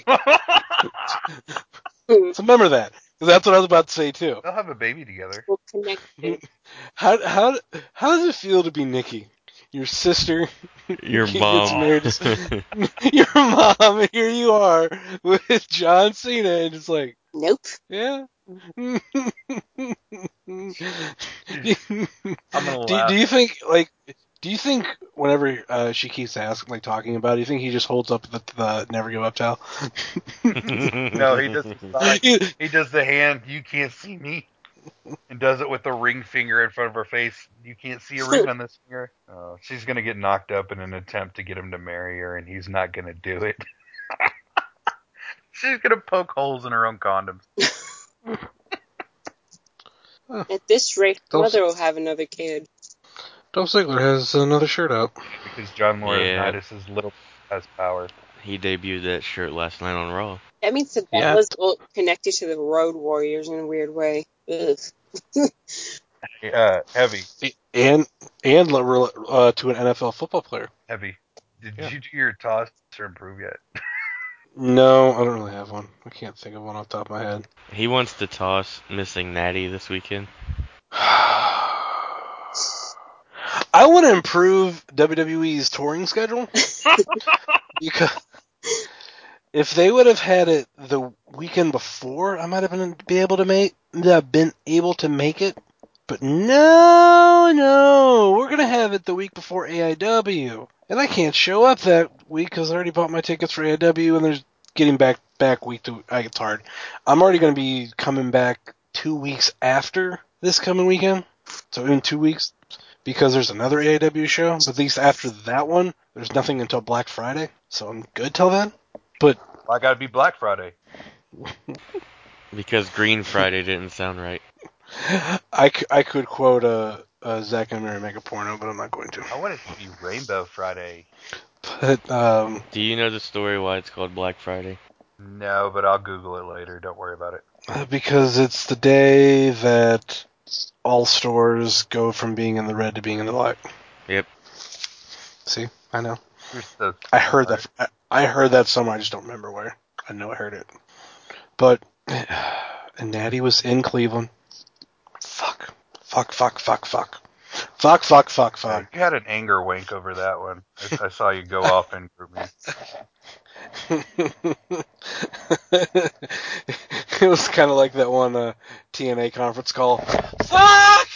So remember that, because that's what I was about to say too. They'll have a baby together. We'll connect it. How does it feel to be Nikki? Your sister, Your gets mom. married to your mom, and here you are with John Cena, and it's like, Nope. yeah. I'm gonna laugh. Do you think whenever she keeps asking, talking about it, do you think he just holds up the never give up towel? No, he does the sign. He does the hand, you can't see me. And does it with the ring finger in front of her face. You can't see a ring on this finger. Oh, she's going to get knocked up in an attempt to get him to marry her, and he's not going to do it. She's going to poke holes in her own condoms. At this rate, her mother will have another kid. Dolph Ziggler has another shirt out. Because John Laurinaitis' little has power. He debuted that shirt last night on Raw. That means the Bella's connected to the Road Warriors in a weird way. Ugh. Heavy. And to an NFL football player. Heavy. Did you do your toss or improve yet? No, I don't really have one. I can't think of one off the top of my head. He wants to toss missing Natty this weekend. I want to improve WWE's touring schedule. Because if they would have had it the weekend before, I might have been able to make it. But no, we're gonna have it the week before AIW, and I can't show up that week because I already bought my tickets for AIW, and there's getting back week to. It's hard. I'm already gonna be coming back 2 weeks after this coming weekend, so in 2 weeks, because there's another AIW show. But at least after that one, there's nothing until Black Friday, so I'm good till then. But I gotta be Black Friday. Because Green Friday didn't sound right. I could quote Zack and Mary make a porno, but I'm not going to. I want it to be Rainbow Friday. But Do you know the story why it's called Black Friday? No, but I'll Google it later. Don't worry about it. because it's the day that all stores go from being in the red to being in the black. Yep. See, I know. You're so I heard smart. that. I heard that somewhere. I just don't remember where. I know I heard it. But and Natty was in Cleveland. Fuck. You had an anger wank over that one. I saw you go off in group me. It was kind of like that one TNA conference call. Fuck!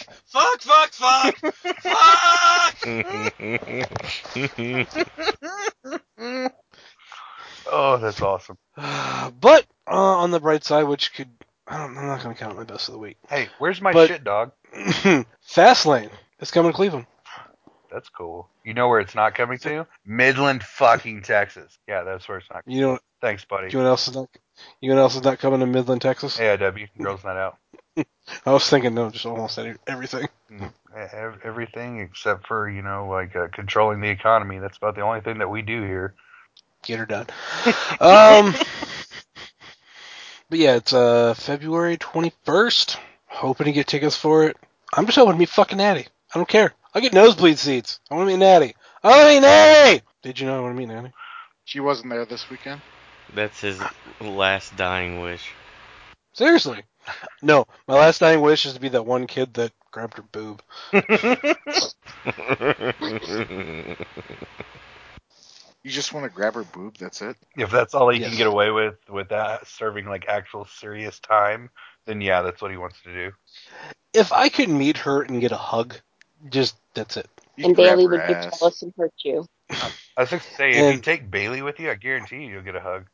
Oh, that's awesome. But on the bright side, which could I'm not going to count my best of the week. Hey, where's my But- shit, dog? Fastlane is coming to Cleveland. That's cool. You know where it's not coming to? Midland, fucking Texas. Yeah, that's where it's not. You know, Thanks, buddy. you know what else is not coming to Midland, Texas? AIW, Girls Night Out. I was thinking no, just almost everything. Everything except for controlling the economy. That's about the only thing that we do here. Get her done. But yeah, it's February 21st. Hoping to get tickets for it. I'm just hoping to meet fucking Natty. I don't care. I'll get nosebleed seats. I want to meet Natty. I want to meet Natty! Did you know I want to meet Natty? She wasn't there this weekend. That's his last dying wish. Seriously. No, my last dying wish is to be that one kid that grabbed her boob. You just want to grab her boob, that's it? If that's all he Yes. can get away with that serving like actual serious time, then yeah, that's what he wants to do. If I could meet her and get a hug, just that's it. You And grab Bailey her would get ass. jealous and hurt you. I was going to say, if And- you take Bailey with you, I guarantee you'll get a hug.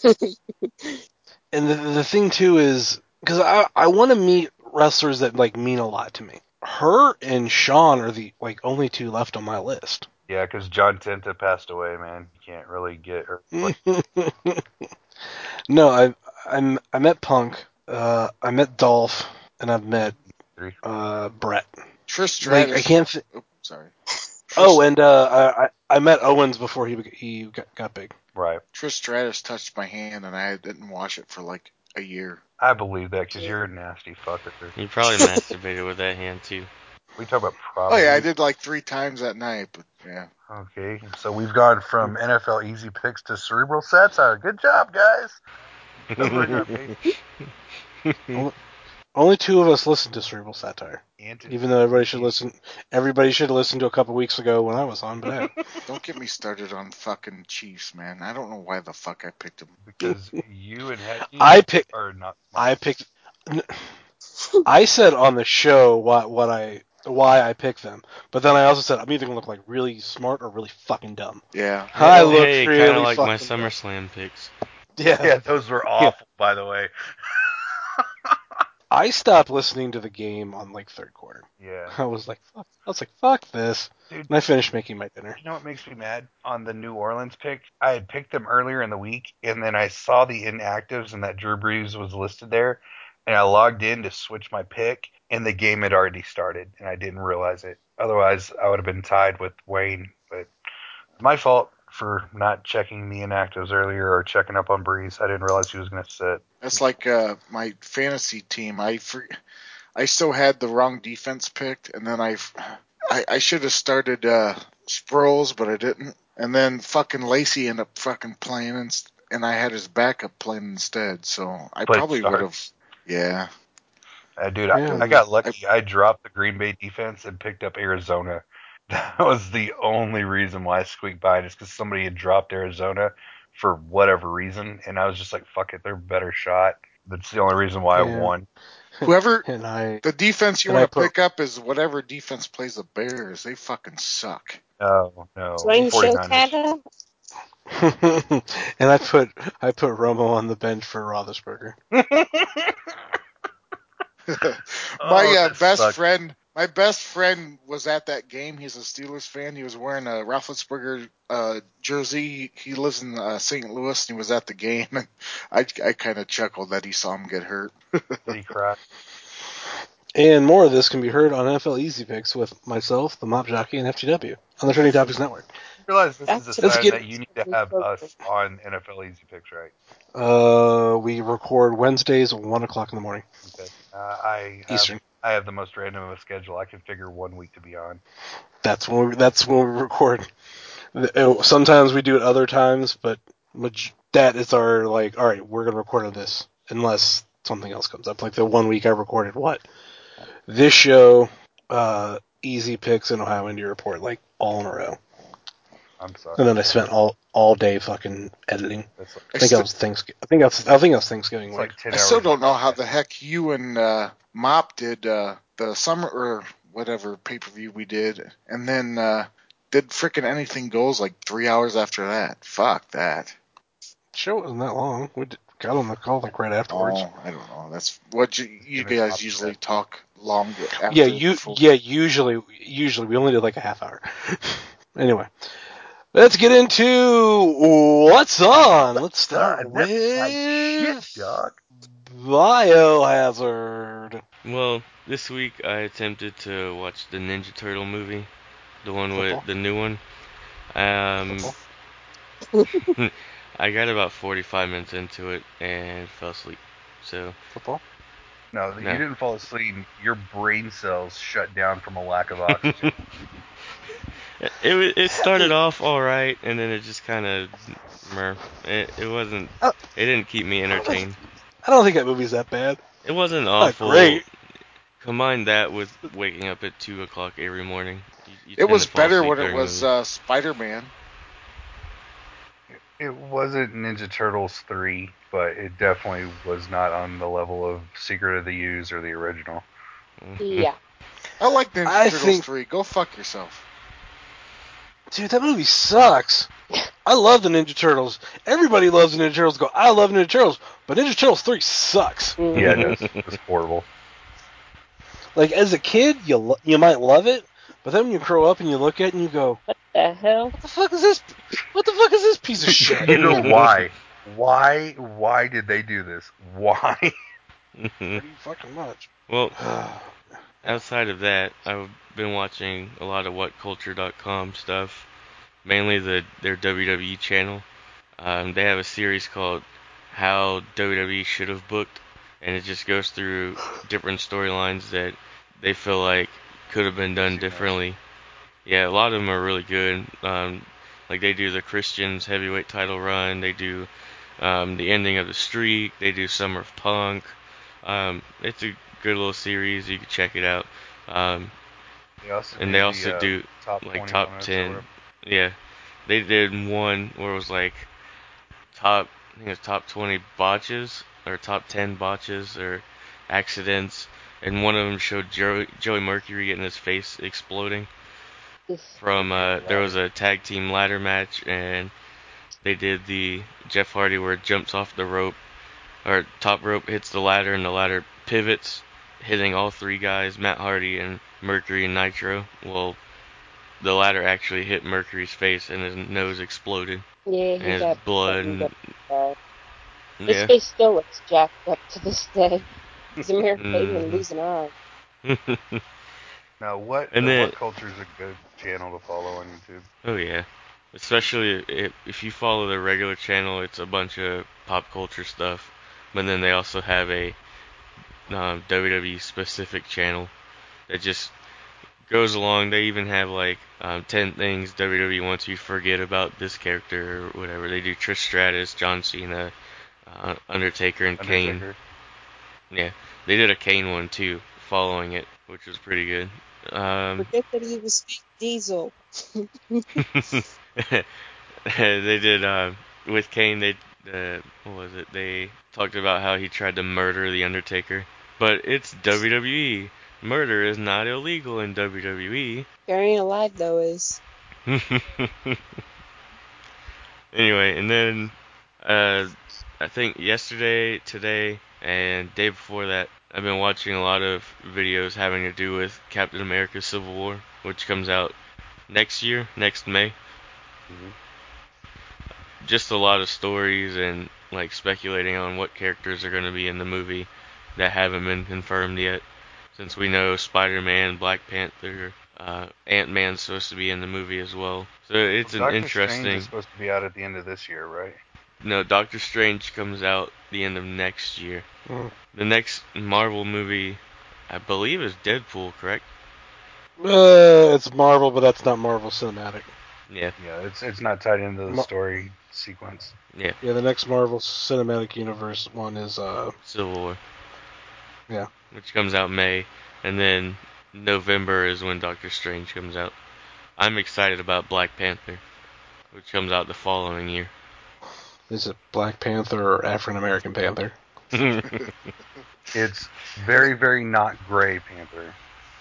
And the thing too is because I want to meet wrestlers that like mean a lot to me. Her and Sean are the only two left on my list. Yeah, because John Tenta passed away, man. You can't really get her. No, I met Punk, I met Dolph, and I've met Brett. Trish Stratus. I can't. Sorry. Oh, and I met Owens before he got big. Right. Trish Stratus touched my hand, and I didn't wash it for like a year. I believe that because you're a nasty fucker. You probably masturbated with that hand too. We talk about Oh problems. yeah, I did like 3 times that night, but yeah. Okay, so we've gone from NFL easy picks to cerebral satire. Good job, guys. Don't bring our page. Only 2 of us listen to Cerebral Satire, Anthony. even though everybody should listen. Everybody should have listened to a couple weeks ago when I was on, but hey. Don't get me started on fucking Chiefs, man. I don't know why the fuck I picked them. Because you and Hetty are not. I said on the show why I picked them, but then I also said I'm either gonna look like really smart or really fucking dumb. Yeah. I look Hey, really kind of like my fucking dumb. SummerSlam picks. Yeah, those were awful, by the way. I stopped listening to the game on third quarter. Yeah. I was like, fuck this. Dude. And I finished making my dinner. You know what makes me mad? On the New Orleans pick, I had picked them earlier in the week, and then I saw the inactives and that Drew Brees was listed there, and I logged in to switch my pick, and the game had already started, and I didn't realize it. Otherwise, I would have been tied with Wayne, but my fault for not checking the inactives earlier or checking up on Brees. I didn't realize he was going to sit. That's like my fantasy team. I still had the wrong defense picked, and then I should have started Sproles, but I didn't. And then fucking Lacey ended up fucking playing, and I had his backup playing instead. So I Played probably start. would have. Yeah. Dude, Yeah. I got lucky. I dropped the Green Bay defense and picked up Arizona. That was the only reason why I squeaked by, just because somebody had dropped Arizona for whatever reason, and I was just like, fuck it, they're a better shot. That's the only reason why I Yeah. won. Whoever And the defense you and I want to put- pick up is whatever defense plays the Bears. They fucking suck. No. Join the show, 49ers. Tata. and I put Romo on the bench for Roethlisberger. My that best sucked. friend My best friend was at that game. He's a Steelers fan. He was wearing a Roethlisberger jersey. He lives in St. Louis, and he was at the game. And I kind of chuckled that he saw him get hurt. Did he cry? And more of this can be heard on NFL Easy Picks with myself, the Mop Jockey, and FTW on the Trending Topics Network. Realize this Back is a to Let's sign get- that you need to have us on NFL Easy Picks, right? We record Wednesdays at 1 o'clock in the morning. Okay. Eastern. I have the most random of a schedule. I can figure 1 week to be on. That's when we record. Sometimes we do it other times, but that is our, like, all right, we're going to record on this, unless something else comes up. Like the 1 week I recorded this show, Easy Picks, and Ohio Indy Report, like, all in a row. I'm sorry. And then I spent all day fucking editing. That's like, I think it was Thanksgiving it's week. like 10 I hours. still don't know how the heck you and Mop did the summer or whatever pay-per-view we did, and then did frickin' Anything Goes like 3 hours after that. Fuck that. Show wasn't that long. We got on the call like right afterwards. Oh, I don't know. That's what you guys usually talk long after. Usually we only did like a half hour. Anyway, let's get into what's on. Let's start with Biohazard. Well, this week I attempted to watch the Ninja Turtle movie, the one Football? with the new one. I got about 45 minutes into it and fell asleep. So Football? No, you didn't fall asleep. Your brain cells shut down from a lack of oxygen. it started off all right, and then it just kind of it wasn't. It didn't keep me entertained. I don't think that movie's that bad. It wasn't Not awful. great. Combine that with waking up at 2 o'clock every morning. You It tend was to fall better asleep when it during was movies. Spider-Man. It wasn't Ninja Turtles 3, but it definitely was not on the level of Secret of the Ooze or the original. Yeah. I like Ninja I Turtles think- 3. Go fuck yourself. Dude, that movie sucks. I love the Ninja Turtles. Everybody loves the Ninja Turtles. I love Ninja Turtles, but Ninja Turtles 3 sucks. Yeah, it does. It's horrible. Like, as a kid, you might love it, but then when you grow up and you look at it and you go, What the hell? what the fuck is this? What the fuck is this piece of shit? You know why? Why did they do this? Why? Pretty fucking much. Well, outside of that, I've been watching a lot of WhatCulture.com stuff, mainly their WWE channel. They have a series called How WWE Should Have Booked, and it just goes through different storylines that they feel like could have been done differently. Yeah, a lot of them are really good. Like they do the Christians heavyweight title run, they do the ending of the streak, they do Summer of Punk. It's a good little series. You can check it out. They also do top like 20 top moments 10. or whatever. Yeah, they did one where it was like I think it was top 20 botches or top 10 botches or accidents, and one of them showed Joey Mercury getting his face exploding from there was a tag team ladder match, and they did the Jeff Hardy where it jumps off the rope or top rope, hits the ladder, and the ladder pivots, hitting all three guys, Matt Hardy and Mercury and Nitro. Well, the ladder actually hit Mercury's face, and his nose exploded. Yeah, And he his got blood. burned And, up bad. His yeah. face still looks jacked up to this day. He's a mere failure Mhm. losing an eye. Now, what culture is a good channel to follow on YouTube? Oh yeah, especially if you follow their regular channel, it's a bunch of pop culture stuff. But then they also have a WWE specific channel that just goes along. They even have like 10 things WWE wants you to forget about this character or whatever. They do Trish Stratus, John Cena, Undertaker, and Kane. Yeah, they did a Kane one too, following it, which was pretty good. Forget that he was Vin Diesel. They did with Kane. What was it? They talked about how he tried to murder the Undertaker, but it's WWE. Murder is not illegal in WWE. Burying alive, though, is. Anyway, and then I think yesterday, today, and day before that, I've been watching a lot of videos having to do with Captain America: Civil War, which comes out next May. Mm-hmm. Just a lot of stories and like speculating on what characters are going to be in the movie that haven't been confirmed yet. Since we know Spider-Man, Black Panther, Ant-Man's supposed to be in the movie as well. So it's an Doctor interesting. Strange is supposed to be out at the end of this year, right? No, Doctor Strange comes out the end of next year. The next Marvel movie, I believe, is Deadpool, correct? It's Marvel, but that's not Marvel Cinematic. Yeah. Yeah, it's not tied into the story sequence. Yeah. Yeah, the next Marvel Cinematic Universe one is Civil War. Yeah. Which comes out May, and then November is when Doctor Strange comes out. I'm excited about Black Panther, which comes out the following year. Is it Black Panther or African American Panther? It's very, very not gray Panther.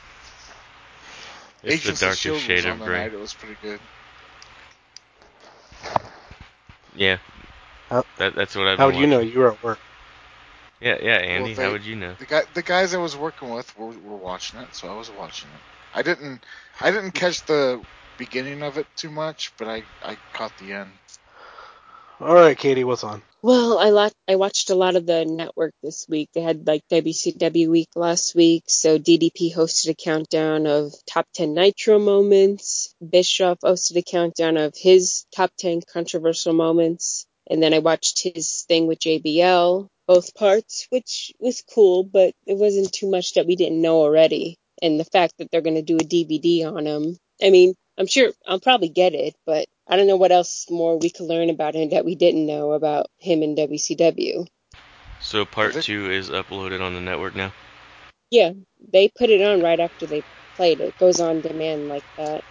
It's Agents the of darkest Shield was shade on of the gray. night. It was pretty good. Yeah. That's what I've How been would you know? watching. You were at work. Yeah, Andy, Well, how would you know? The guys I was working with were watching it, so I was watching it. I didn't catch the beginning of it too much, but I caught the end. All right, Katie, what's on? Well, I watched a lot of the network this week. They had like WCW week last week, so DDP hosted a countdown of top 10 Nitro moments. Bischoff hosted a countdown of his top 10 controversial moments. And then I watched his thing with JBL, both parts, which was cool, but it wasn't too much that we didn't know already. And the fact that they're going to do a DVD on him. I mean, I'm sure I'll probably get it, but I don't know what else more we could learn about him that we didn't know about him in WCW. So part 2 is uploaded on the network now? Yeah, they put it on right after they played it. It goes on demand like that.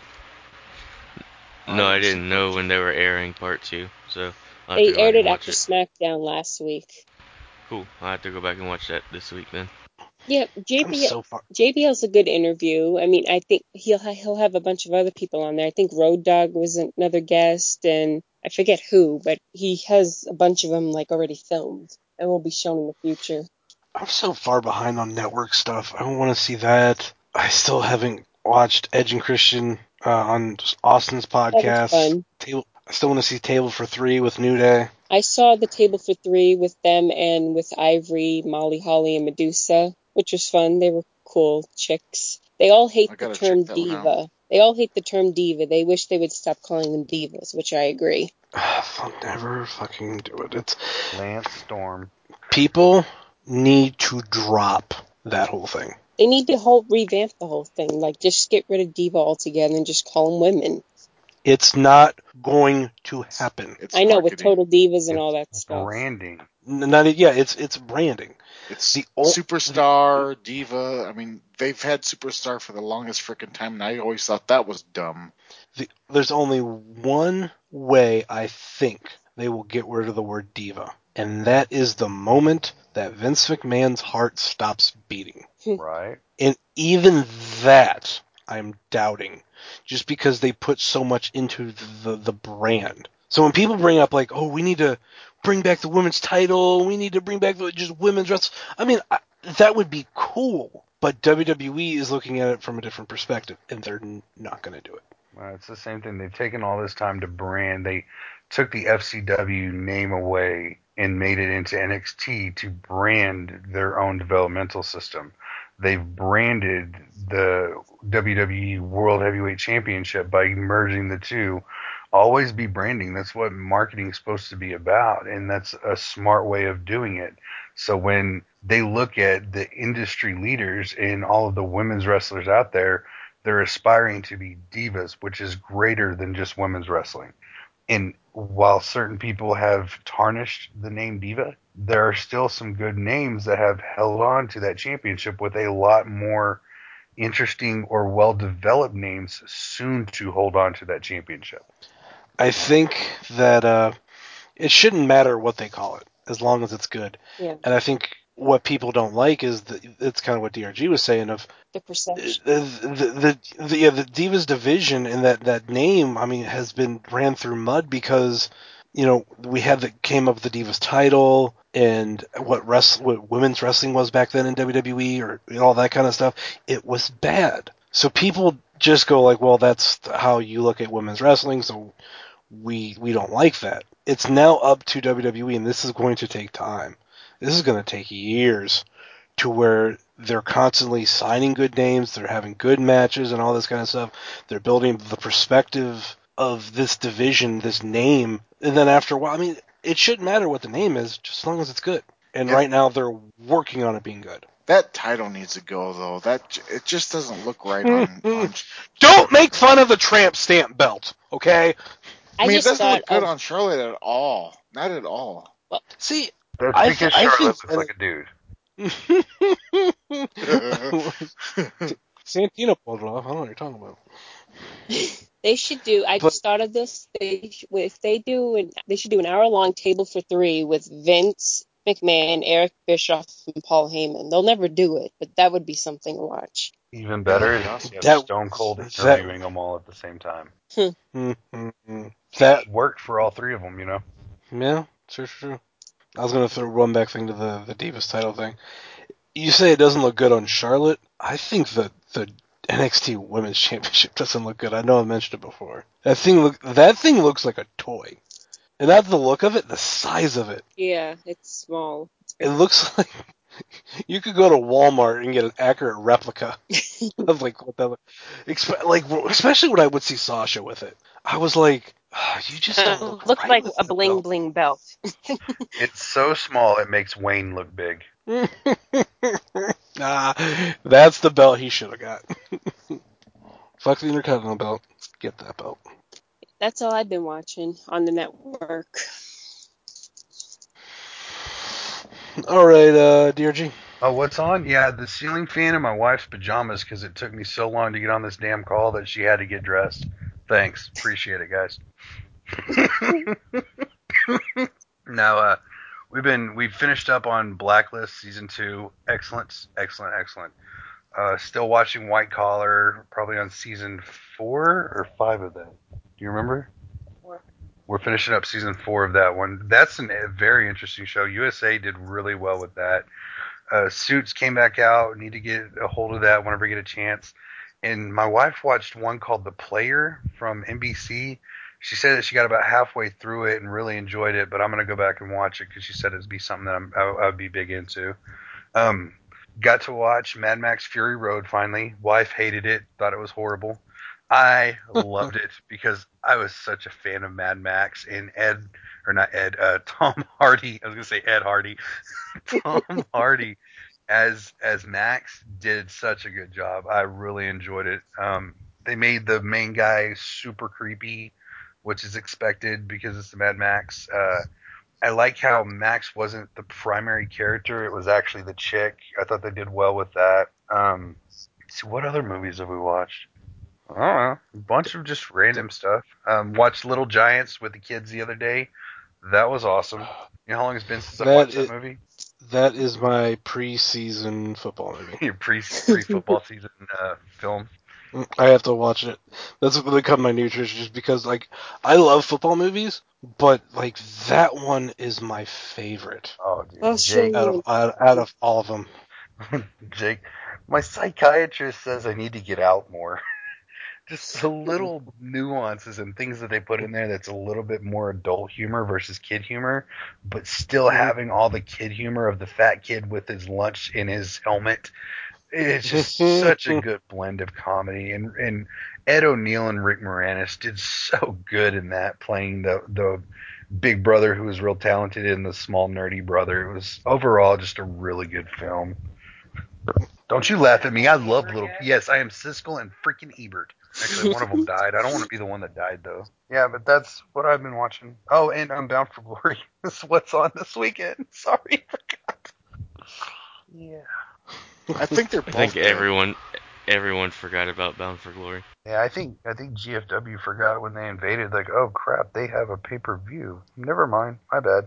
No, I didn't know when they were airing part 2, so I'll have They to go aired back it and watch after it. SmackDown last week. Cool. I'll have to go back and watch that this week then. Yeah, I'm so far. JBL's a good interview. I mean, I think he'll have a bunch of other people on there. I think Road Dogg was another guest, and I forget who, but he has a bunch of them like already filmed and will be shown in the future. I'm so far behind on network stuff. I want to see that. I still haven't watched Edge and Christian on Austin's podcast. That was fun. I still want to see Table for Three with New Day. I saw the Table for Three with them and with Ivory, Molly Holly, and Medusa, which was fun. They were cool chicks. They all hate the term diva. They all hate the term diva. They wish they would stop calling them divas, which I agree. They'll never fucking do it. It's Lance Storm. People need to drop that whole thing. They need to revamp the whole thing. Like, just get rid of diva altogether and just call them women. It's not going to happen. I know, with Total Divas and all that stuff. Branding. It's branding. It's Superstar, Diva. I mean, they've had Superstar for the longest freaking time, and I always thought that was dumb. There's only one way I think they will get rid of the word diva, and that is the moment that Vince McMahon's heart stops beating. Right. And even that, I'm doubting, just because they put so much into the brand. So when people bring up like, oh, we need to bring back the women's title, we need to bring back just women's wrestling, I mean, that would be cool. But WWE is looking at it from a different perspective, and they're not going to do it. It's the same thing. They've taken all this time to brand. They took the FCW name away and made it into NXT to brand their own developmental system. They've branded the WWE World Heavyweight Championship by merging the two. Always be branding. That's what marketing is supposed to be about, and that's a smart way of doing it. So when they look at the industry leaders and all of the women's wrestlers out there, they're aspiring to be divas, which is greater than just women's wrestling. And while certain people have tarnished the name diva, there are still some good names that have held on to that championship with a lot more interesting or well-developed names soon to hold on to that championship. I think that it shouldn't matter what they call it, as long as it's good. Yeah. And I think what people don't like is it's kind of what DRG was saying of the perception. The Divas division and that name. I mean, has been ran through mud because we came up with the Divas title and what women's wrestling was back then in WWE or all that kind of stuff. It was bad. So people just go like, well, that's how you look at women's wrestling. So we don't like that. It's now up to WWE, and this is going to take time. This is going to take years to where they're constantly signing good names. They're having good matches and all this kind of stuff. They're building the perspective of this division, this name. And then after a while, I mean, it shouldn't matter what the name is, just as long as it's good. And right now, they're working on it being good. That title needs to go, though. It just doesn't look right on. Don't make fun of the tramp stamp belt, okay? I mean, it doesn't look good on Charlotte at all. Not at all. Well, see, that's because Charlotte looks like a dude. Santino pulled it off. I don't know what you're talking about. They should do. I just thought of this. They should do an hour-long Table for Three with Vince McMahon, Eric Bischoff, and Paul Heyman. They'll never do it, but that would be something to watch. Even better is you have Stone Cold interviewing them all at the same time. That worked for all three of them, you know. Yeah, true. I was gonna throw one back thing to the Divas title thing. You say it doesn't look good on Charlotte. I think that the NXT Women's Championship doesn't look good. I know I mentioned it before. That thing looks like a toy. And not the look of it, the size of it. Yeah, it's small. It looks like you could go to Walmart and get an accurate replica of like what that especially when I would see Sasha with it. I was like, you just don't look like a bling bling belt. It's so small it makes Wayne look big. That's the belt he should have got. Fuck the Intercontinental belt. Get that belt. That's all I've been watching on the network. All right, Dear G. Oh, what's on? Yeah, the ceiling fan in my wife's pajamas because it took me so long to get on this damn call that she had to get dressed. Thanks. Appreciate it, guys. Now, we've finished up on Blacklist Season 2. Excellent. Still watching White Collar, probably on Season 4 or 5 of that. Do you remember? 4. We're finishing up Season 4 of that one. That's a very interesting show. USA did really well with that. Suits came back out. Need to get a hold of that whenever I get a chance. And my wife watched one called The Player from NBC. She said that she got about halfway through it and really enjoyed it, but I'm going to go back and watch it because she said it'd be something that I would be big into. Got to watch Mad Max Fury Road finally. Wife hated it, thought it was horrible. I loved it because I was such a fan of Mad Max and Tom Hardy. I was going to say Ed Hardy. Tom Hardy as Max did such a good job. I really enjoyed it. They made the main guy super creepy, which is expected because it's the Mad Max. I like how Max wasn't the primary character. It was actually the chick. I thought they did well with that. So what other movies have we watched? I don't know. A bunch of just random stuff. Watched Little Giants with the kids the other day. That was awesome. You know how long it's been since I watched that movie? That is my pre-season football movie. Your pre-football season film. I have to watch it. That's what become my new tradition, just because I love football movies, but that one is my favorite. Oh, dude, Jake, out of all of them. Jake, my psychiatrist says I need to get out more. Just the little nuances and things that they put in there that's a little bit more adult humor versus kid humor, but still having all the kid humor of the fat kid with his lunch in his helmet. It's just such a good blend of comedy, and Ed O'Neill and Rick Moranis did so good in that, playing the big brother who was real talented and the small nerdy brother. It was overall just a really good film. Don't you laugh at me. I love Yes, I am Siskel and freaking Ebert. Actually, one of them died. I don't want to be the one that died, though. Yeah, but that's what I've been watching. Oh, and Bound for Glory. This is what's on this weekend. Sorry, I forgot. Yeah. I think they're both I think everyone forgot about Bound for Glory. Yeah, I think GFW forgot when they invaded. Like, oh crap, they have a pay-per-view. Never mind, my bad.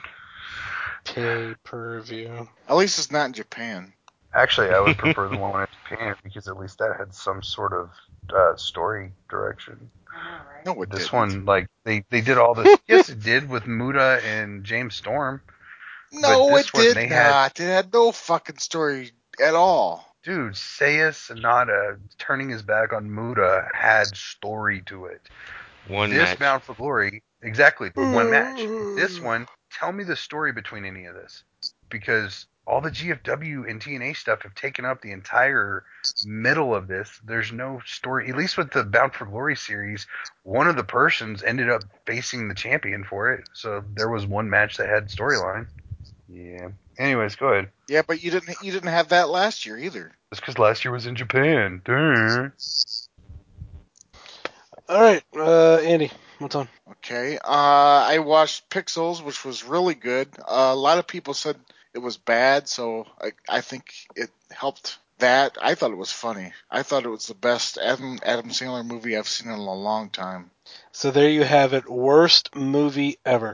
Pay-per-view. At least it's not in Japan. Actually, I would prefer the one in Japan because at least that had some sort of story direction. No, it This didn't. one, they did all this. Yes, it did with Muta and James Storm. No, it did not. It had no fucking story at all. Dude, Seiya Sanada turning his back on Muta had story to it. One this match. Bound for Glory, exactly, one match. This one, tell me the story between any of this. Because all the GFW and TNA stuff have taken up the entire middle of this. There's no story. At least with the Bound for Glory series, one of the persons ended up facing the champion for it. So there was one match that had storyline. Yeah. Anyways, go ahead. Yeah, but you didn't have that last year either. That's because last year was in Japan. Duh. All right, Andy, what's on? Okay. I watched Pixels, which was really good. A lot of people said it was bad, so I think it helped that. I thought it was funny. I thought it was the best Adam Sandler movie I've seen in a long time. So there you have it. Worst movie ever.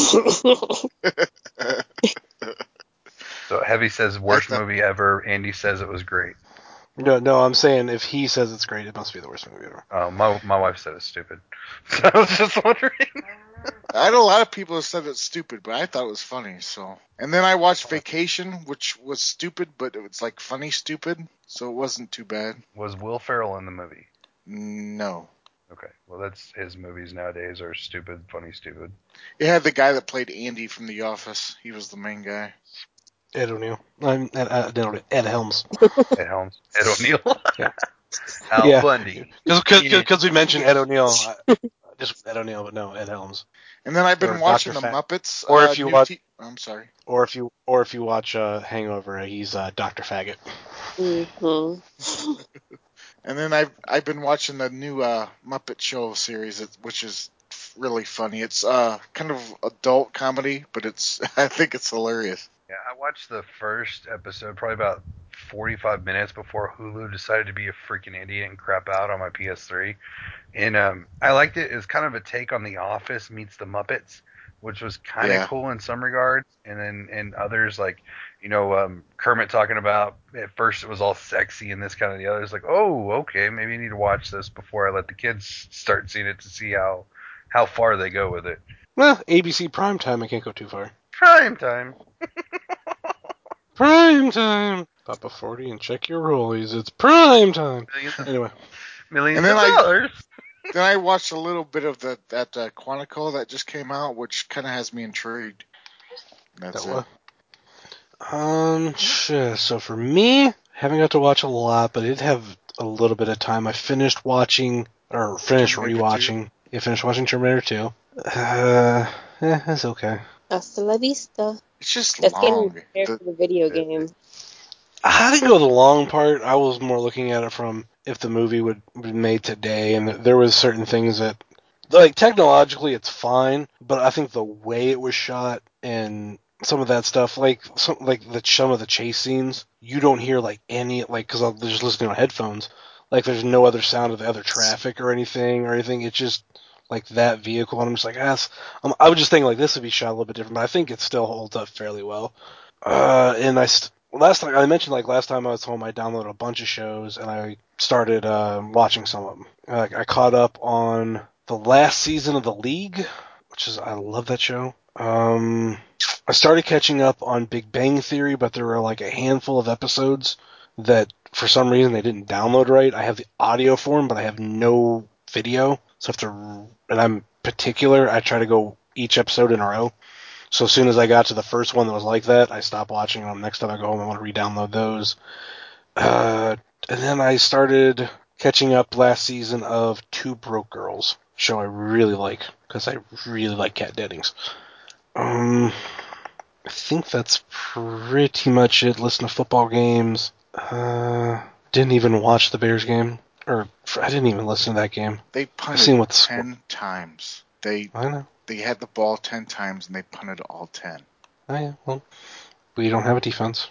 So Heavy says worst movie ever. Andy says it was great. No, I'm saying if he says it's great, it must be the worst movie ever. Oh, my wife said it's stupid. So I was just wondering. I know a lot of people have said it's stupid, but I thought it was funny. So, and then I watched Vacation, which was stupid, but it was like funny stupid, so it wasn't too bad. Was Will Ferrell in the movie? No. Okay, well that's his movies nowadays are stupid, funny, stupid. It had the guy that played Andy from The Office. He was the main guy. Ed O'Neill. Ed Helms. Ed Helms. Ed O'Neill. Yeah. Al Bundy. Because we mentioned Ed O'Neill. Just Ed O'Neill, but no, Ed Helms. And then I've been watching Dr. the Muppets. Or if you watch, I'm sorry. Or if you watch Hangover, he's Dr. Faggot. Mm-hmm. And then I've been watching the new Muppet Show series, which is really funny. It's kind of adult comedy, but I think it's hilarious. Yeah, I watched the first episode probably about 45 minutes before Hulu decided to be a freaking idiot and crap out on my PS3. And I liked it. It was kind of a take on The Office meets the Muppets, which was kind of cool in some regards. And then in others, like, Kermit talking about at first it was all sexy and this kind of the other. It's like, oh, okay, maybe I need to watch this before I let the kids start seeing it to see how far they go with it. Well, ABC Primetime, I can't go too far. Prime time. Prime time. Papa 40 and check your rollies. It's prime time. Anyway. Millions of dollars. Then I watched a little bit of that Quantico that just came out, which kind of has me intrigued. That's it. So for me, haven't got to watch a lot, but I did have a little bit of time. I finished rewatching. Yeah, finished watching Terminator 2. It's okay. Hasta la vista. It's just That's long. getting prepared for the video game. I didn't go the long part. I was more looking at it from if the movie would be made today, and there was certain things that, like, technologically it's fine, but I think the way it was shot and some of that stuff, some of the chase scenes, you don't hear any, because I'm just listening on headphones. There's no other sound of the other traffic or anything. It's just that vehicle, and I'm just like, I was just thinking this would be shot a little bit different, but I think it still holds up fairly well. And last time I mentioned, last time I was home, I downloaded a bunch of shows and I started watching some of them. I caught up on the last season of The League, I love that show. I started catching up on Big Bang Theory, but there were a handful of episodes that for some reason they didn't download right. I have the audio form, but I have no video, so and I'm particular. I try to go each episode in a row. So as soon as I got to the first one that was like that, I stopped watching them. Next time I go home, I want to re-download those. And then I started catching up last season of Two Broke Girls, show I really like, because I really like Kat Dennings. I think that's pretty much it. Listen to football games. Didn't even watch the Bears game. I didn't even listen to that game. They punted 10 times. I know. They had the ball 10 times, and they punted all 10. Oh, yeah. Well, we don't have a defense.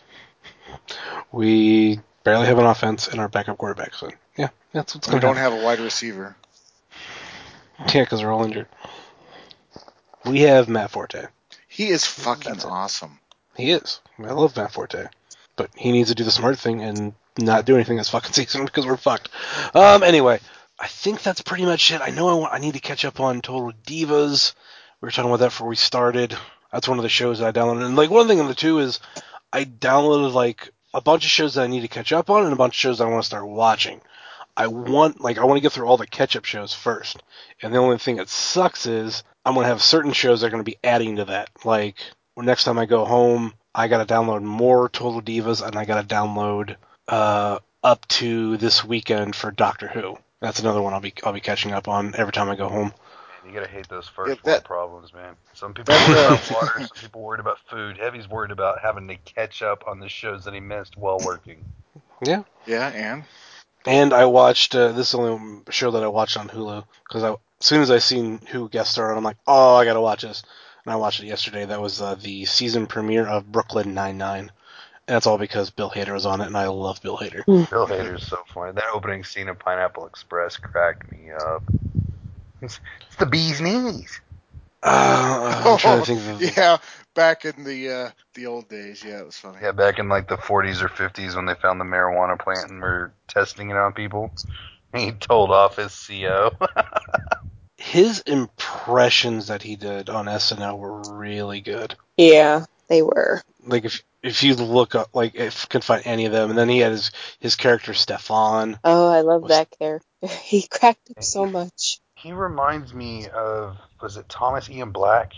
We barely have an offense, and our backup quarterback. So, yeah, that's what's going to on. We don't have a wide receiver. Yeah, because they're all injured. We have Matt Forte. He is fucking awesome. He is. I love Matt Forte. But he needs to do the smart thing and not do anything this fucking season because we're fucked. Anyway, I think that's pretty much it. I know I need to catch up on Total Divas. We were talking about that before we started. That's one of the shows that I downloaded. And one thing on the two is I downloaded a bunch of shows that I need to catch up on and a bunch of shows that I want to start watching. I want to get through all the catch-up shows first. And the only thing that sucks is I'm going to have certain shows that are going to be adding to that. Next time I go home, I got to download more Total Divas, and I got to download up to this weekend for Doctor Who. That's another one I'll be catching up on every time I go home. Man, you gotta hate those first Yeah, world problems, man. Some people worried about water, some people worried about food. Heavy's worried about having to catch up on the shows that he missed while working. Yeah. Yeah, And I watched, this is the only show that I watched on Hulu, because as soon as I seen who guest starred, I'm like, oh, I gotta watch this. And I watched it yesterday. That was the season premiere of Brooklyn Nine-Nine. And that's all because Bill Hader was on it, and I love Bill Hader. Bill Hader's so funny. That opening scene of Pineapple Express cracked me up. It's the bee's knees. I'm trying to think of yeah. Back in the old days, yeah, it was funny. Yeah, back in like the 40s or 50s when they found the marijuana plant and were testing it on people. He told off his CO. His impressions that he did on SNL were really good. Yeah, they were. Like if you look up, like if you can find any of them, and then he had his character Stefan. Oh, I love that character. He cracked up so much. He reminds me of, was it Thomas Ian Black?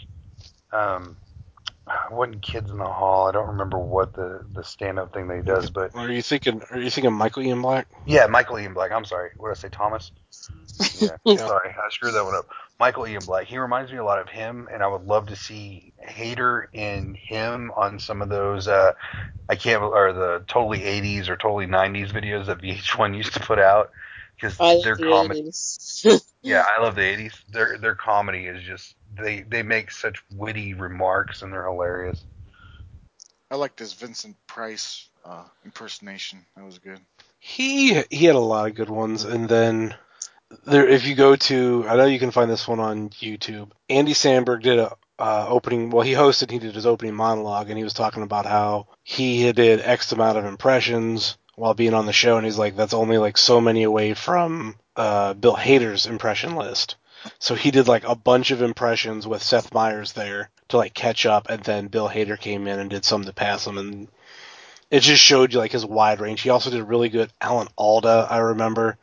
Wasn't Kids in the Hall. I don't remember what the stand-up thing that he does, but Are you thinking Michael Ian Black? yeah, Michael Ian Black. I'm sorry. What did I say, Thomas? Yeah, sorry, I screwed that one up. Michael Ian Black. He reminds me a lot of him, and I would love to see Hader and him on some of those. Or the totally 80s or totally 90s videos that VH1 used to put out, because their comedy. 80s. Yeah, I love the 80s. Their comedy is just they make such witty remarks and they're hilarious. I liked his Vincent Price impersonation. That was good. He had a lot of good ones, and then if you go to, I know you can find this one on YouTube. Andy Samberg did a opening. Well, he did his opening monologue, and he was talking about how he did X amount of impressions while being on the show, and he's like, that's only like so many away from Bill Hader's impression list. So he did like a bunch of impressions with Seth Meyers there to like catch up, and then Bill Hader came in and did some to pass him, and it just showed you like his wide range. He also did a really good Alan Alda, I remember.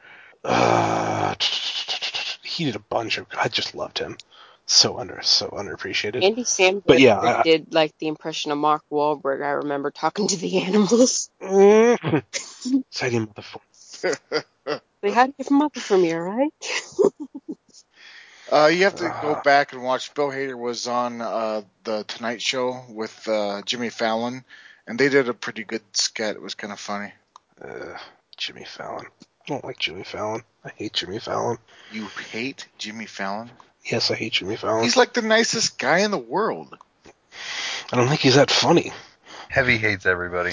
He did a bunch of. I just loved him. So underappreciated. Andy Samberg But yeah, did like the impression of Mark Wahlberg. I remember talking to the animals. Say him motherfucker. They had your mother from you, right? You have to go back and watch. Bill Hader was on the Tonight Show with Jimmy Fallon, and they did a pretty good skit. It was kind of funny. Jimmy Fallon. I don't like Jimmy Fallon. I hate Jimmy Fallon. You hate Jimmy Fallon? Yes, I hate Jimmy Fallon. He's like the nicest guy in the world. I don't think he's that funny. Heavy hates everybody.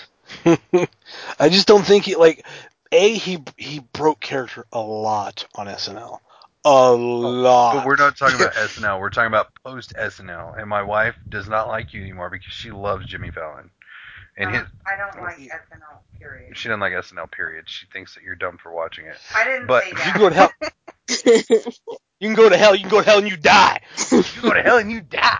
I just don't think he broke character a lot on SNL. A lot. But we're not talking about SNL. We're talking about post SNL. And my wife does not like you anymore because she loves Jimmy Fallon. And I don't like SNL, period. She doesn't like SNL, period. She thinks that you're dumb for watching it. I didn't say that. You can go to hell. You can go to hell. You can go to hell and you die. You can go to hell and you die.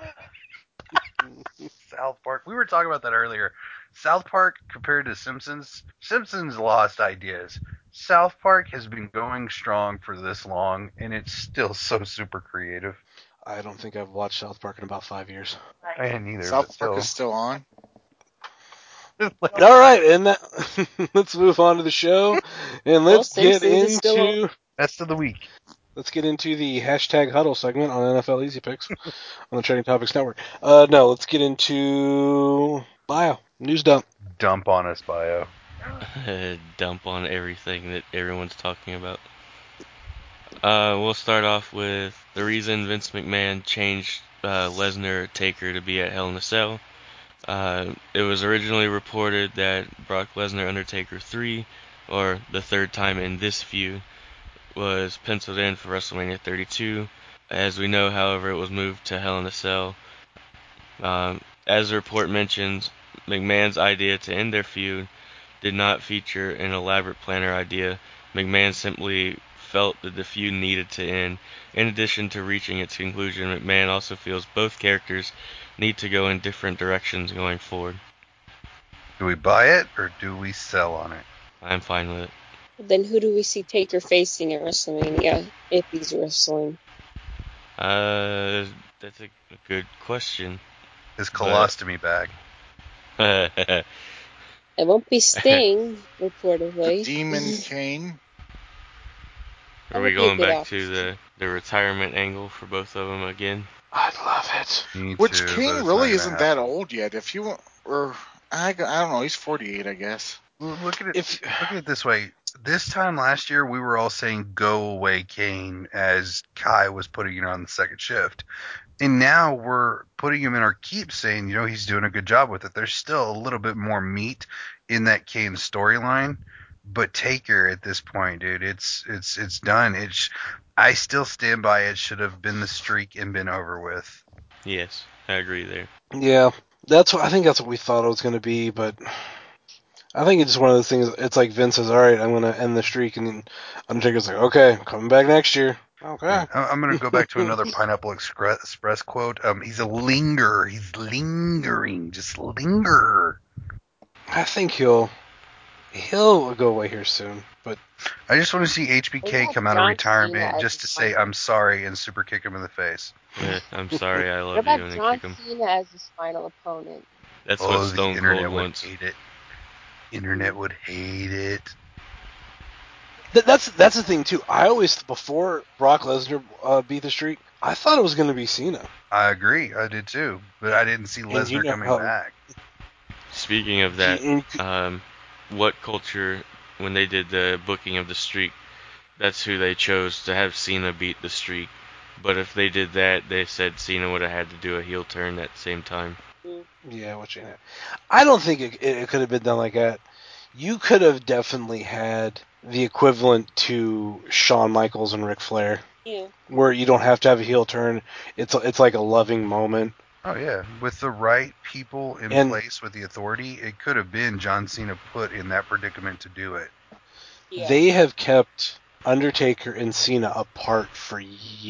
South Park. We were talking about that earlier. South Park compared to Simpsons. Simpsons lost ideas. South Park has been going strong for this long, and it's still so super creative. I don't think I've watched South Park in about 5 years. I hadn't either. South Park is still on. All right, and let's move on to the show, and let's get into Best of the Week. Let's get into the hashtag huddle segment on NFL Easy Picks on the Trading Topics Network. No, let's get into bio news dump. Dump on us, bio. Dump on everything that everyone's talking about. We'll start off with the reason Vince McMahon changed Lesnar Taker to be at Hell in a Cell. It was originally reported that Brock Lesnar Undertaker 3, or the third time in this feud, was penciled in for WrestleMania 32. As we know, however, it was moved to Hell in a Cell. As the report mentions, McMahon's idea to end their feud did not feature an elaborate planner idea. McMahon simply felt that the feud needed to end. In addition to reaching its conclusion, McMahon also feels both characters need to go in different directions going forward. Do we buy it or do we sell on it? I'm fine with it. Then who do we see Taker facing at WrestleMania if he's wrestling? That's a good question. His colostomy bag. It won't be Sting, reportedly. The Demon Kane. Are we going back to the retirement angle for both of them again? I'd love it. Me Which too, but Kane it's really not isn't gonna that happen. old yet. If you or I don't know, he's 48, I guess. Well, look at it this way. This time last year, we were all saying "Go away, Kane" as Kai was putting it on the second shift, and now we're putting him in our keep, saying he's doing a good job with it. There's still a little bit more meat in that Kane storyline, but Taker at this point, dude, it's done. I still stand by it. Should have been the streak and been over with. Yes, I agree there. Yeah, I think that's what we thought it was going to be, but I think it's just one of those things. It's like Vince says, "All right, I'm going to end the streak," and then Undertaker's like, "Okay, I'm coming back next year." Okay. Yeah, I'm going to go back to another Pineapple Express quote. He's a lingerer. He's lingering. Just linger. I think he'll go away here soon, but I just want to see HBK come out of retirement just to say I'm sorry and super kick him in the face. I'm sorry, I What love you, about and John kick him. Cena as his final opponent? That's what Stone the Cold internet wants. would hate it. Internet would hate it. that's the thing too. I always, before Brock Lesnar beat the streak, I thought it was going to be Cena. I agree, I did too, but I didn't see Lesnar coming back. Speaking of that, what culture, when they did the booking of the streak, that's who they chose to have Cena beat the streak. But if they did that, they said Cena would have had to do a heel turn at the same time. Yeah, I don't think it could have been done like that. You could have definitely had the equivalent to Shawn Michaels and Ric Flair. Yeah. Where you don't have to have a heel turn. It's like a loving moment. Oh yeah, with the right people in place with the authority, it could have been John Cena put in that predicament to do it. Yeah. They have kept Undertaker and Cena apart for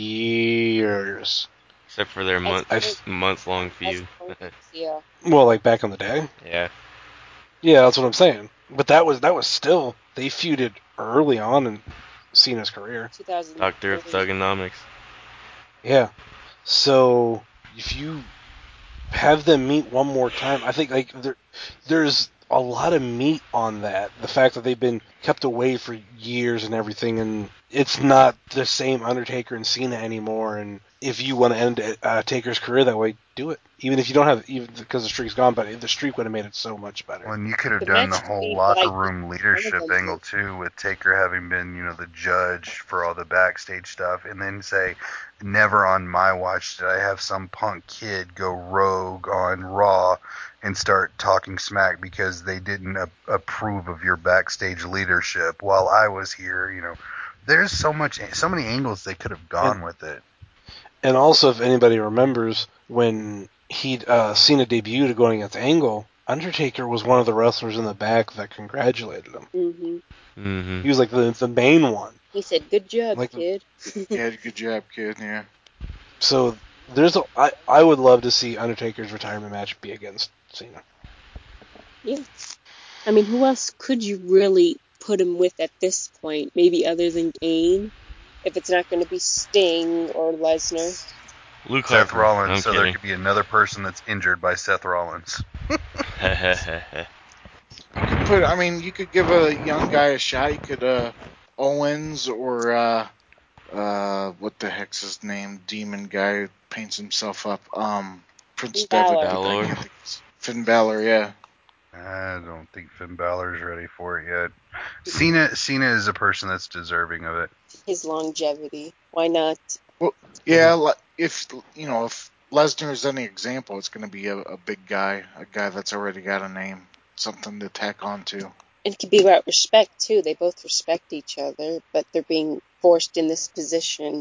years. Except for their month-long feud. Yeah. Well, like back in the day. Yeah. Yeah, that's what I'm saying. But that was still, they feuded early on in Cena's career. Doctor of Thugonomics. Yeah. So if you have them meet one more time, I think like there's a lot of meat on that. The fact that they've been kept away for years and everything, and it's not the same Undertaker and Cena anymore. And if you want to end Taker's career that way, do it. Even if you don't have, even because the streak's gone, but the streak would have made it so much better. Well, and you could have done the whole locker room leadership angle too, with Taker having been, the judge for all the backstage stuff, and then say, never on my watch did I have some punk kid go rogue on Raw and start talking smack because they didn't approve of your backstage leadership while I was here. There's so many angles they could have gone with it. And also, if anybody remembers, when Cena debuted going against Angle, Undertaker was one of the wrestlers in the back that congratulated him. Mm-hmm. He was like the main one. He said, "Good job, kid." Yeah, good job, kid. Yeah. So I would love to see Undertaker's retirement match be against Cena. Yeah. I mean, who else could you really put him with at this point? Maybe other than Kane, if it's not going to be Sting or Lesnar. Seth Rollins, so there could be another person that's injured by Seth Rollins. You could give a young guy a shot. You could Owens or what the heck's his name? Demon guy who paints himself up. Prince Devitt. Finn Balor, yeah. I don't think Finn Balor's ready for it yet. Cena is a person that's deserving of it. His longevity. Why not? Well, yeah. If Lesnar is any example, it's going to be a big guy, a guy that's already got a name, something to tack on to. It could be about respect too. They both respect each other, but they're being forced in this position.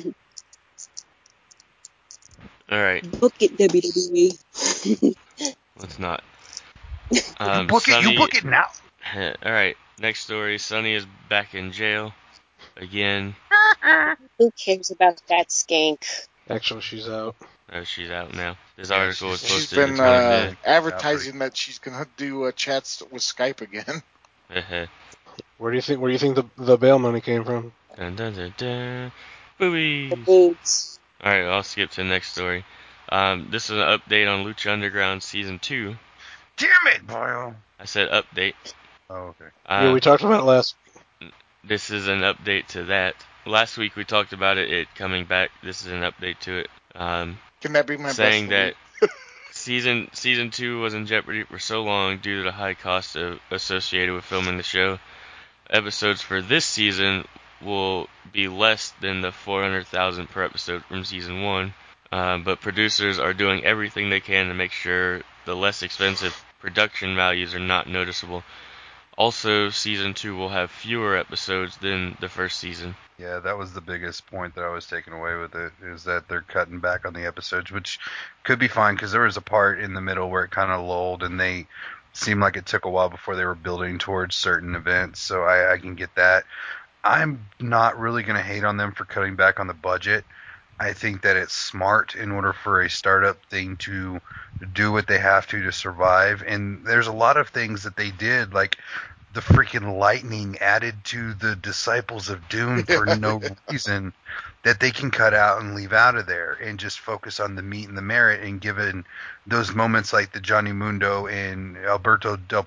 All right. Book it, WWE. Let's not. You book it now. All right. Next story. Sunny is back in jail again. Who cares about that skank? Actually, she's out. Oh, she's out now. This article was posted. She's been advertising that she's going to do chats with Skype again. Where do you think the bail money came from? Dun, dun, dun, dun. Boobies. The boobs. All right, I'll skip to the next story. This is an update on Lucha Underground Season 2. Damn it, Boyle. I said update. Oh, okay. Yeah, we talked about it last week. This is an update to that. Last week we talked about it coming back. This is an update to it. Can that be my saying best that season 2 was in jeopardy for so long due to the high cost associated with filming the show. Episodes for this season will be less than the $400,000 per episode from season 1, but producers are doing everything they can to make sure the less expensive production values are not noticeable. Also, season 2 will have fewer episodes than the first season. Yeah, that was the biggest point that I was taking away with it, is that they're cutting back on the episodes, which could be fine, because there was a part in the middle where it kind of lulled, and they seemed like it took a while before they were building towards certain events, so I can get that. I'm not really going to hate on them for cutting back on the budget. I think that it's smart in order for a startup thing to do what they have to survive, and there's a lot of things that they did, like the freaking lightning added to the Disciples of Doom for no reason, that they can cut out and leave out of there and just focus on the meat and the merit, and given those moments like the Johnny Mundo and Alberto El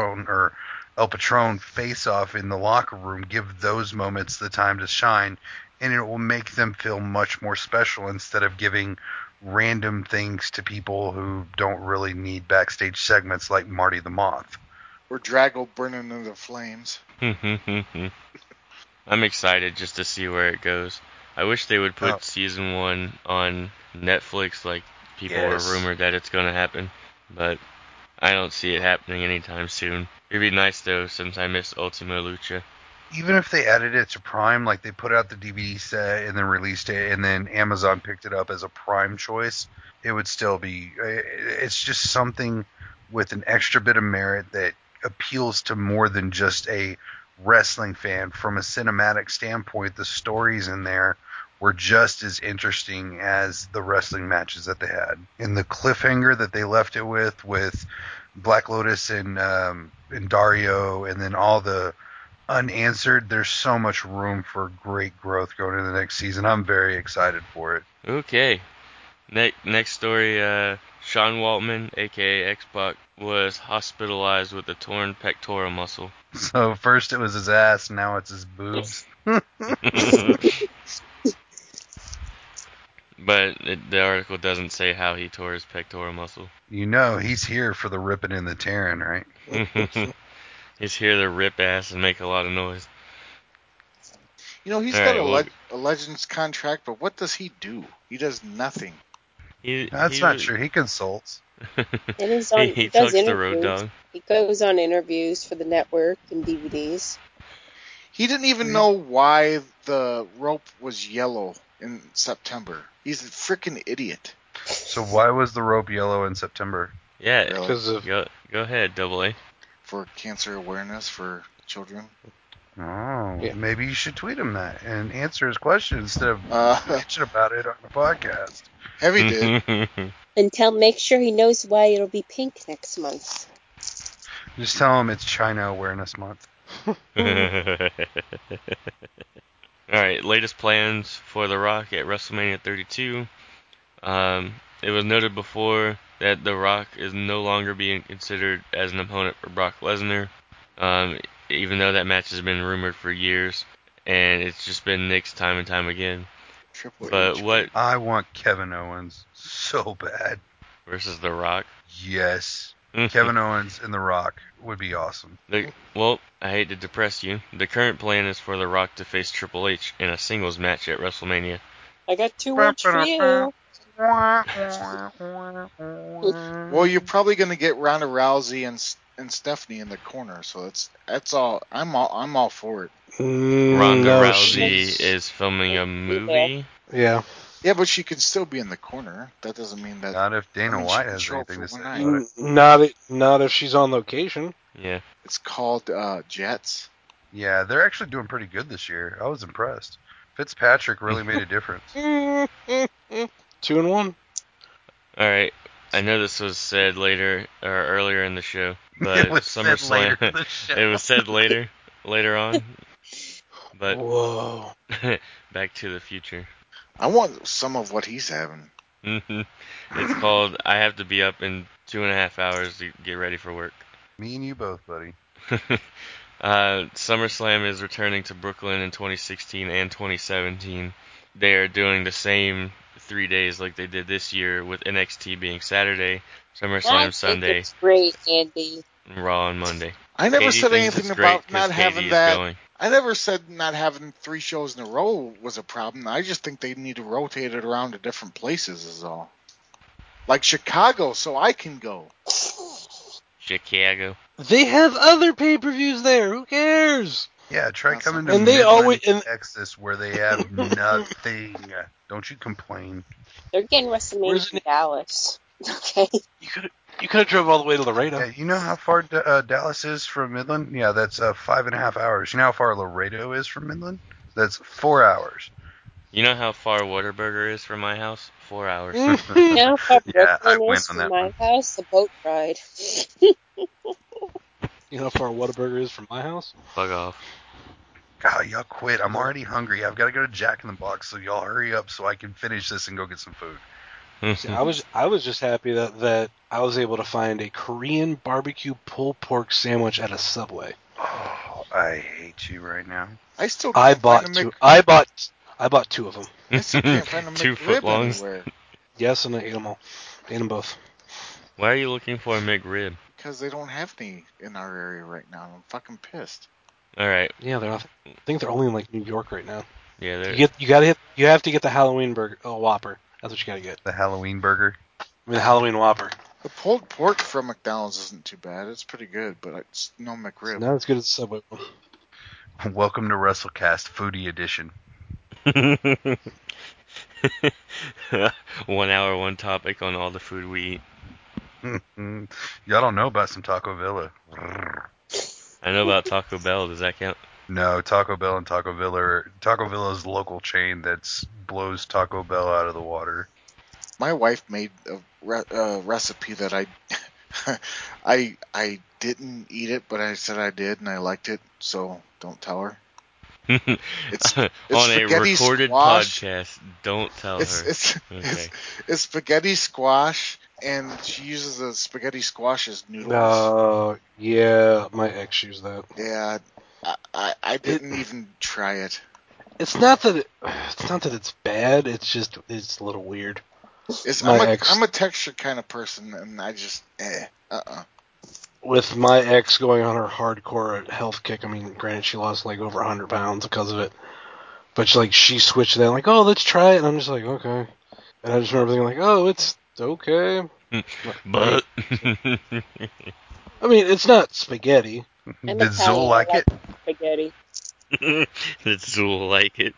Patron face off in the locker room, give those moments the time to shine, and it will make them feel much more special instead of giving random things to people who don't really need backstage segments like Marty the Moth. Or Drago burning into flames. I'm excited just to see where it goes. I wish they would put season 1 on Netflix, like people were rumored that it's going to happen, but I don't see it happening anytime soon. It'd be nice though, since I miss Ultima Lucha. Even if they added it to Prime, like they put out the DVD set and then released it, and then Amazon picked it up as a Prime choice, it would still be. It's just something with an extra bit of merit that appeals to more than just a wrestling fan. From a cinematic standpoint, the stories in there were just as interesting as the wrestling matches that they had. And the cliffhanger that they left it with Black Lotus and Dario, and then all the unanswered, there's so much room for great growth going into the next season. I'm very excited for it. Okay. Next story, Sean Waltman, aka X-Pac, was hospitalized with a torn pectoral muscle. So first it was his ass, now it's his boobs. But the article doesn't say how he tore his pectoral muscle. You know, he's here for the ripping and the tearing, right? He's here to rip ass and make a lot of noise. You know, he's got a Legends contract, but what does he do? He does nothing. That's not true. He consults. He talks does to Road Dogg. He goes on interviews for the network and DVDs. He didn't even know why the rope was yellow in September. He's a freaking idiot. So why was the rope yellow in September? Yeah, because of... Go ahead, Double A. For cancer awareness for children. Oh, yeah. Maybe you should tweet him that and answer his question instead of bitching about it on the podcast. Heavy did. And make sure he knows why it'll be pink next month. Just tell him it's China Awareness Month. Alright, latest plans for The Rock at WrestleMania 32. It was noted before that The Rock is no longer being considered as an opponent for Brock Lesnar, even though that match has been rumored for years, and it's just been nixed time and time again. I want Kevin Owens so bad. Versus The Rock? Yes. Kevin Owens and The Rock would be awesome. Well, I hate to depress you. The current plan is for The Rock to face Triple H in a singles match at WrestleMania. I got 2 words for you. Well, you're probably going to get Ronda Rousey and Stephanie in the corner, so that's all. I'm all for it. Ronda Rousey is filming a movie. Yeah. Yeah, but she could still be in the corner. That doesn't mean that. Not if Dana White has anything to say about it. Not if she's on location. Yeah. It's called Jets. Yeah, they're actually doing pretty good this year. I was impressed. Fitzpatrick really made a difference. 2-1. All right. I know this was said later or earlier in the show, but SummerSlam. It was said later on. But whoa. Back to the Future. I want some of what he's having. It's called I have to be up in 2.5 hours to get ready for work. Me and you both, buddy. SummerSlam is returning to Brooklyn in 2016 and 2017. They are doing the same 3 days like they did this year, with NXT being Saturday, I SummerSlam think Sunday, it's great, Andy. and Raw on Monday. I never Katie said thinks anything it's great about 'cause not Katie having is that. going. I never said not having 3 shows in a row was a problem. I just think they need to rotate it around to different places is all. Like Chicago, so I can go. Chicago. They have other pay-per-views there. Who cares? Yeah, try That's coming not- to And they Midland, always- and- Texas, where they have nothing. Don't you complain. They're getting WrestleMania Where's from it- Dallas. Okay. You could have drove all the way to Laredo. Yeah, you know how far Dallas is from Midland? Yeah, that's 5.5 hours. You know how far Laredo is from Midland? That's 4 hours. You know how far Whataburger is from my house? 4 hours. You know how Yeah, I Brooklyn went is on from that my one. house? A boat ride. You know how far Whataburger is from my house? Fuck off. God, y'all quit. I'm already hungry. I've got to go to Jack in the Box, so y'all hurry up so I can finish this and go get some food. See, I was just happy that I was able to find a Korean barbecue pulled pork sandwich at a Subway. Oh, I hate you right now. I still I can't bought find a two. I bought 2 of them. I still can't find a 2 McRib foot longs. anywhere Yes, and I ate them all. Ate them both. Why are you looking for a McRib? because they don't have any in our area right now. I'm fucking pissed. Alright. Yeah, they're. I think they're only in like New York right now. Yeah, they're... You have to get the Halloween burger, Whopper. That's what you gotta get. The Halloween burger. I mean, the Halloween Whopper. The pulled pork from McDonald's isn't too bad. It's pretty good, but it's no McRib. Not as good as the Subway one. Welcome to WrestleCast Foodie Edition. 1 hour, one topic on all the food we eat. Y'all don't know about some Taco Villa. I know about Taco Bell. Does that count? No, Taco Bell and Taco Villa's the local chain that blows Taco Bell out of the water. My wife made a recipe that I didn't eat it, but I said I did, and I liked it. So don't tell her. It's on a spaghetti recorded squash. podcast. Don't tell It's her. it's, Okay. it's spaghetti squash, and she uses the spaghetti squash as noodles. Yeah, my ex used that. Yeah, I didn't even try it. It's not that it's bad. It's a little weird. I'm a texture kind of person, and I just With my ex going on her hardcore health kick, I mean, granted she lost like over 100 pounds because of it, but she switched that, like, oh, let's try it, and I'm just like, okay. And I just remember thinking, like, oh, it's okay. But I mean, it's not spaghetti. I'm Did Italian, Zool like I it? Spaghetti. Did Zool like it?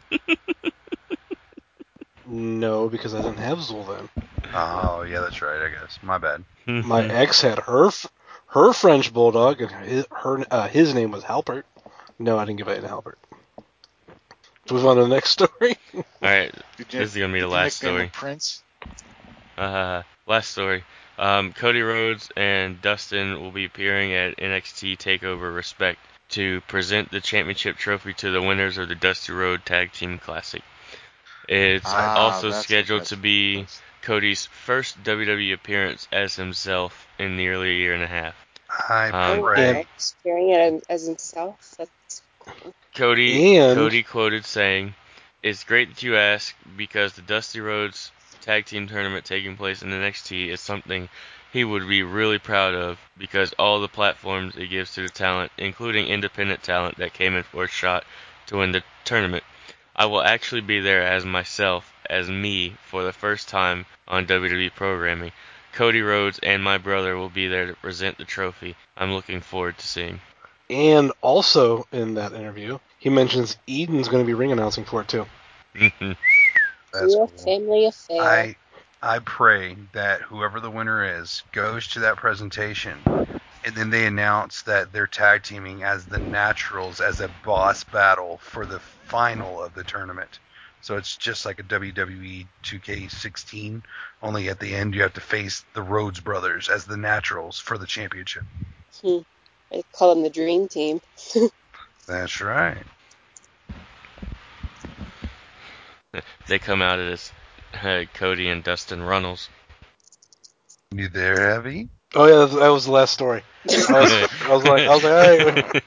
No, because I didn't have Zool then. Oh, yeah, that's right, I guess. My bad. My ex had her French bulldog, and his name was Halpert. No, I didn't give it to Halpert. Move on to the next story. Alright, this is gonna be the last story. Prince. Last story. Cody Rhodes and Dustin will be appearing at NXT TakeOver Respect to present the championship trophy to the winners of the Dusty Road Tag Team Classic. It's also scheduled to be Cody's first WWE appearance as himself in nearly a year and a half. I pray. Carrying it as himself. That's Cody quoted saying, "It's great that you ask, because the Dusty Rhodes Tag Team Tournament taking place in NXT is something he would be really proud of, because all the platforms it gives to the talent, including independent talent that came in for a shot to win the tournament. I will actually be there as myself, as me, for the first time on WWE programming. Cody Rhodes and my brother will be there to present the trophy. I'm looking forward to seeing." And also in that interview, he mentions Eden's going to be ring announcing for it too. That's a cool. family affair. I pray that whoever the winner is goes to that presentation, and then they announce that they're tag teaming as the Naturals as a boss battle for the final of the tournament. So it's just like a WWE 2K16, only at the end you have to face the Rhodes brothers as the Naturals for the championship. They call them the Dream Team. That's right. They come out as Cody and Dustin Runnels. You there, Heavy? Oh yeah, that was the last story. I was like, all right.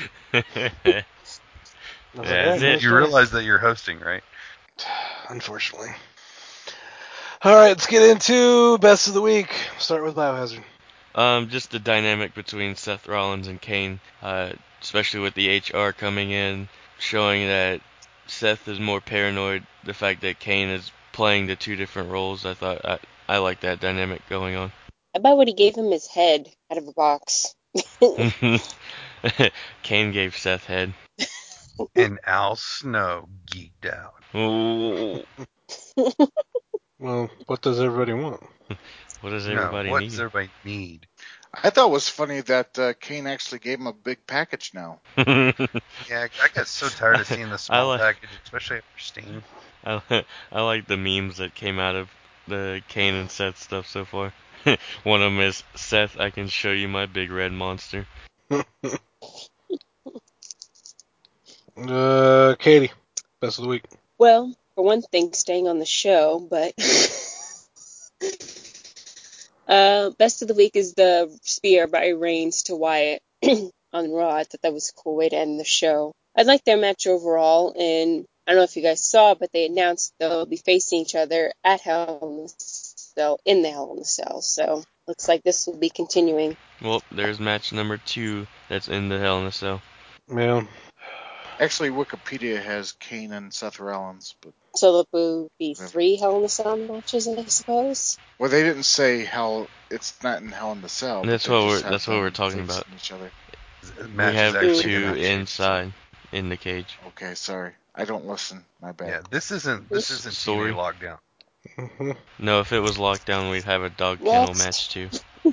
That's it. You realize that you're hosting, right? Unfortunately. All right, let's get into best of the week. Start with Biohazard. Just the dynamic between Seth Rollins and Kane, especially with the HR coming in, showing that Seth is more paranoid. The fact that Kane is playing the two different roles, I thought I like that dynamic going on. How about when he gave him his head out of a box? Kane gave Seth head. And Al Snow geeked out. Ooh. Well, what does everybody want? What does everybody what need? does everybody need? I thought it was funny that Kane actually gave him a big package now. Yeah, I got so tired of seeing the small package, especially after Steen. I like the memes that came out of the Kane and Seth stuff so far. One of them is, Seth, I can show you my big red monster. Katie, best of the week. Well, for one thing, staying on the show, but best of the week is the spear by Reigns to Wyatt on Raw. I thought that was a cool way to end the show. I liked their match overall, and I don't know if you guys saw, but they announced they'll be facing each other at Hell in the Cell, in the Hell in the Cell. So looks like this will be continuing. Well, there's match number 2 that's in the Hell in a Cell. Yeah. Actually, Wikipedia has Kane and Seth Rollins, but so there will be 3 Hell in the Cell matches, I suppose. Well, they didn't say Hell. It's not in Hell in the Cell. That's what we're talking about. Each other. We have 2 inside in the cage. Okay, sorry. I don't listen. My bad. Yeah, this isn't TNA Lockdown. No, if it was Lockdown, we'd have a dog kennel match too.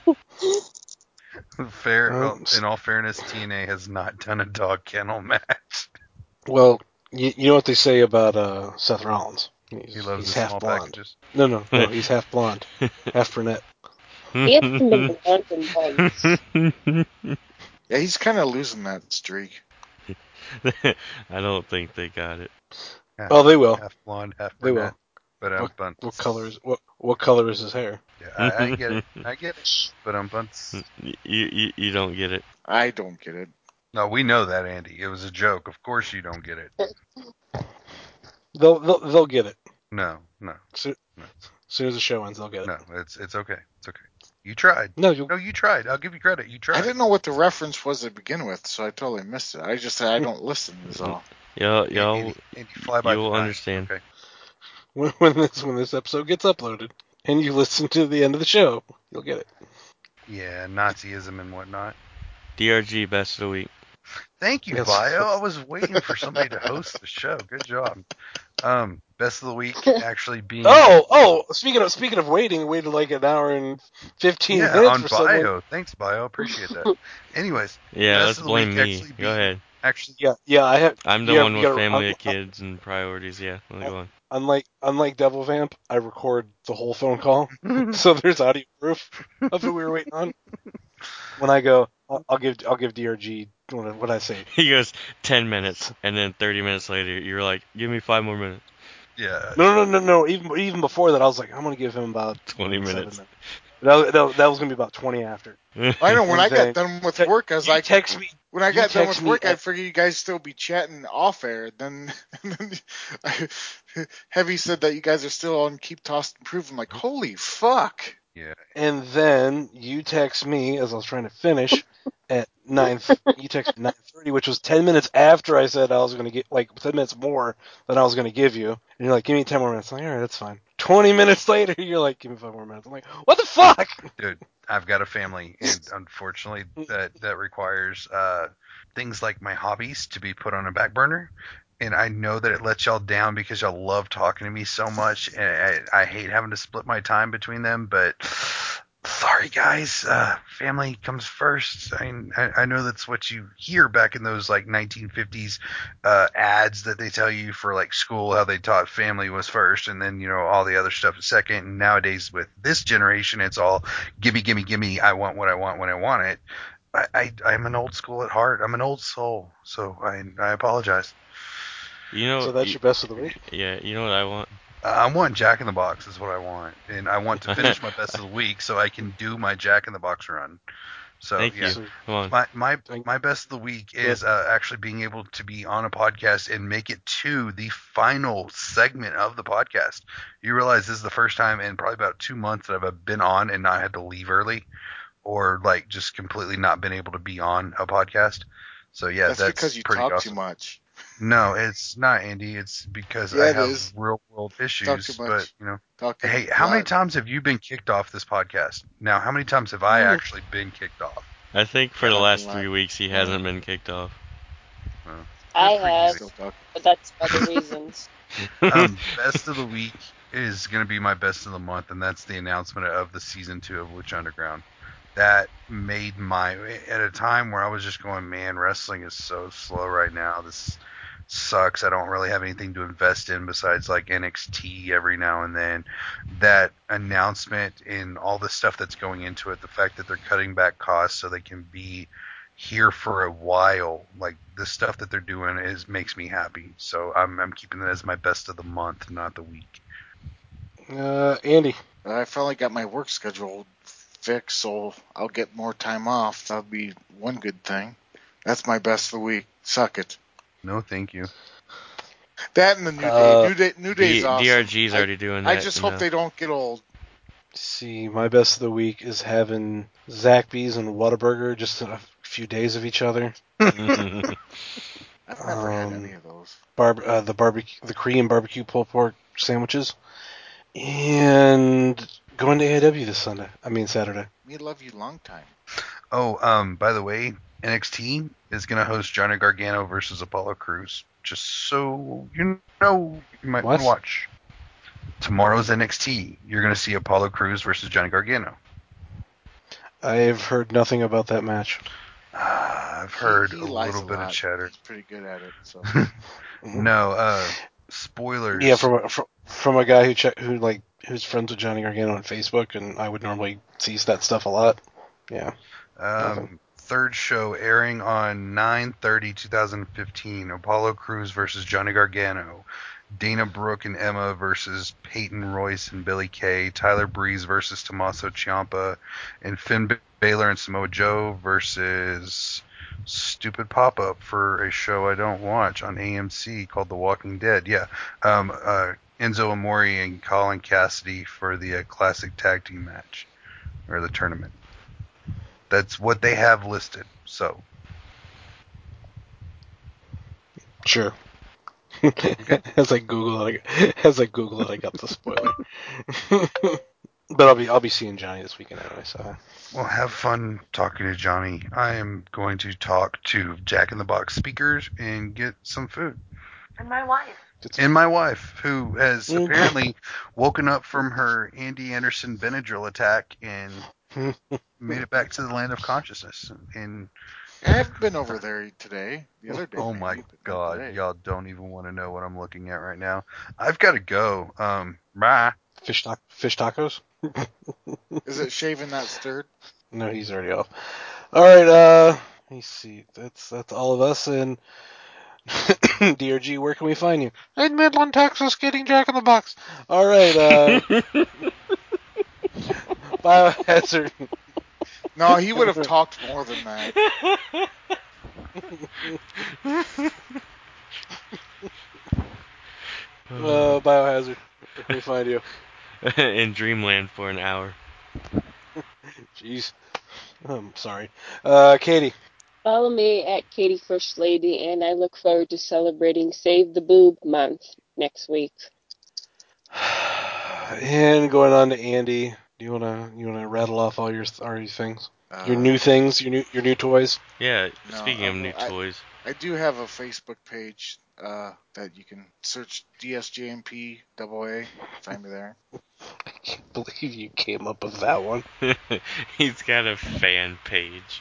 In all fairness, TNA has not done a dog kennel match. Well, you know what they say about Seth Rollins? He loves he's the half small blonde. packages. No, he's half blonde, half brunette. He hasn't been blonde in months. Yeah, he's kind of losing that streak. I don't think they got it. Oh, they will. Half blonde, half They brunette. will. But what color is his hair? Yeah, I get it. I get it. But you don't get it. I don't get it. No, we know that, Andy. It was a joke. Of course you don't get it. They'll get it. No. As soon as the show ends, they'll get it. No, it's okay. It's okay. You tried. No, you tried. I'll give you credit. You tried. I didn't know what the reference was to begin with, so I totally missed it. I just said I don't listen. Is all. Y'all, Andy, fly by you'll understand. Okay. When this episode gets uploaded and you listen to the end of the show, you'll get it. Yeah, Nazism and whatnot. DRG best of the week. Thank you, Bio. I was waiting for somebody to host the show. Good job. Best of the week actually being. Oh! Speaking of waiting, waited like an hour and 15 minutes on for Bio. someone. Thanks, Bio. Appreciate that. Anyways, yeah, let's blame me. Go ahead. Actually, yeah. I'm the one with family of kids and priorities. Yeah, go on. Unlike Devil Vamp, I record the whole phone call, so there's audio proof of what we were waiting on. When I go, I'll give DRG what I say. He goes 10 minutes, and then 30 minutes later, you're like, give me 5 more minutes. Yeah. No. Even before that, I was like, I'm gonna give him about 20 minutes. That was gonna be about 20 after. I know. When I got done with work, I was like, text me. When I got done with work, I figured you guys still be chatting off air. Then Heavy said that you guys are still on Keep Tossed and Prove. I'm like, holy fuck. Yeah. And then you text me as I was trying to finish at 9. You text me 9:30, which was 10 minutes after I said I was going to get 10 minutes more than I was going to give you. And you're like, give me 10 more minutes. I'm like, all right, that's fine. 20 minutes later, you're like, give me 5 more minutes. I'm like, what the fuck? Dude, I've got a family, and unfortunately, that requires things like my hobbies to be put on a back burner. And I know that it lets y'all down because y'all love talking to me so much, and I hate having to split my time between them, but sorry, guys. Family comes first. I know that's what you hear back in those 1950s ads that they tell you for school, how they taught family was first, and then all the other stuff is second. And nowadays with this generation, it's all gimme. I want what I want when I want it. I'm an old school at heart. I'm an old soul, so I apologize. So that's your best of the week? Yeah, you know what I want? I want Jack in the Box is what I want, and I want to finish my best of the week so I can do my Jack in the Box run. So Thank yeah, you. Come on. my best of the week is actually being able to be on a podcast and make it to the final segment of the podcast. You realize this is the first time in probably about 2 months that I've been on and not had to leave early, or like just completely not been able to be on a podcast. So yeah, that's because you pretty talk awesome. too much. No, it's not, Andy. It's because Yeah, I it have is. real world Talk issues. too much. But you know, Talking hey, a how many lot. times have you been kicked off this podcast? Now, how many times have I actually been kicked off? I think for the Yeah, last a lot. 3 weeks he hasn't been kicked off. Well, I good for you. have, Still talking. but that's for other reasons. Best of the week is going to be my best of the month, and that's the announcement of the season 2 of Lucha Underground. That made at a time where I was just going, man, wrestling is so slow right now. This sucks. I don't really have anything to invest in besides like NXT every now and then. That announcement and all the stuff that's going into it, the fact that they're cutting back costs so they can be here for a while, like the stuff that they're doing makes me happy. So I'm keeping it as my best of the month, not the week. Andy. I finally got my work schedule fixed, so I'll get more time off. That'll be one good thing. That's my best of the week. Suck it. No, thank you. That and the New Day. New Day's awesome. DRG's already doing that. I just hope they don't get old. See, my best of the week is having Zaxby's and Whataburger just in a few days of each other. I've never had any of those. The Korean barbecue pulled pork sandwiches, and going to AEW this Saturday. Me love you long time. Oh, by the way, NXT is going to host Johnny Gargano versus Apollo Crews. Just so you know, you might want to watch. Tomorrow's NXT, you're going to see Apollo Crews versus Johnny Gargano. I've heard nothing about that match. I've heard he a little bit of chatter. He's pretty good at it. So. No, spoilers. Yeah, from a guy who's friends with Johnny Gargano on Facebook, and I would normally see that stuff a lot. Yeah. Third show airing on 9/30/2015. Apollo Crews versus Johnny Gargano. Dana Brooke and Emma versus Peyton Royce and Billy Kay. Tyler Breeze versus Tommaso Ciampa. And Finn Balor and Samoa Joe versus Stupid Pop-Up for a show I don't watch on AMC called The Walking Dead. Yeah. Enzo Amore and Colin Cassidy for the classic tag team match. Or the tournament. That's what they have listed. So. Sure. As I Google it, I got the spoiler. But I'll be seeing Johnny this weekend anyway. So. Well, have fun talking to Johnny. I am going to talk to Jack in the Box speakers and get some food. And my wife. And my wife, who has apparently woken up from her Andy Anderson Benadryl attack and made it back to the land of consciousness. And I haven't been over there today. The other day. Oh my God, y'all don't even want to know what I'm looking at right now. I've got to go. Bye. Fish tacos? Is it shaving that stirred? No, he's already off. All right, let me see. That's all of us. And DRG, where can we find you? In Midland, Texas, getting Jack in the Box. All right. Biohazard. No, he would have talked more than that. Biohazard, where can we find you? In Dreamland for an hour. Jeez. I'm sorry. Katie. Follow me at Katie First Lady, and I look forward to celebrating Save the Boob Month next week. And going on to Andy. Do you wanna rattle off all your things? Your new things, your new toys? Yeah, speaking of new toys. I do have a Facebook page that you can search DSJMP AA. Find me there. I can't believe you came up with that one. He's got a fan page.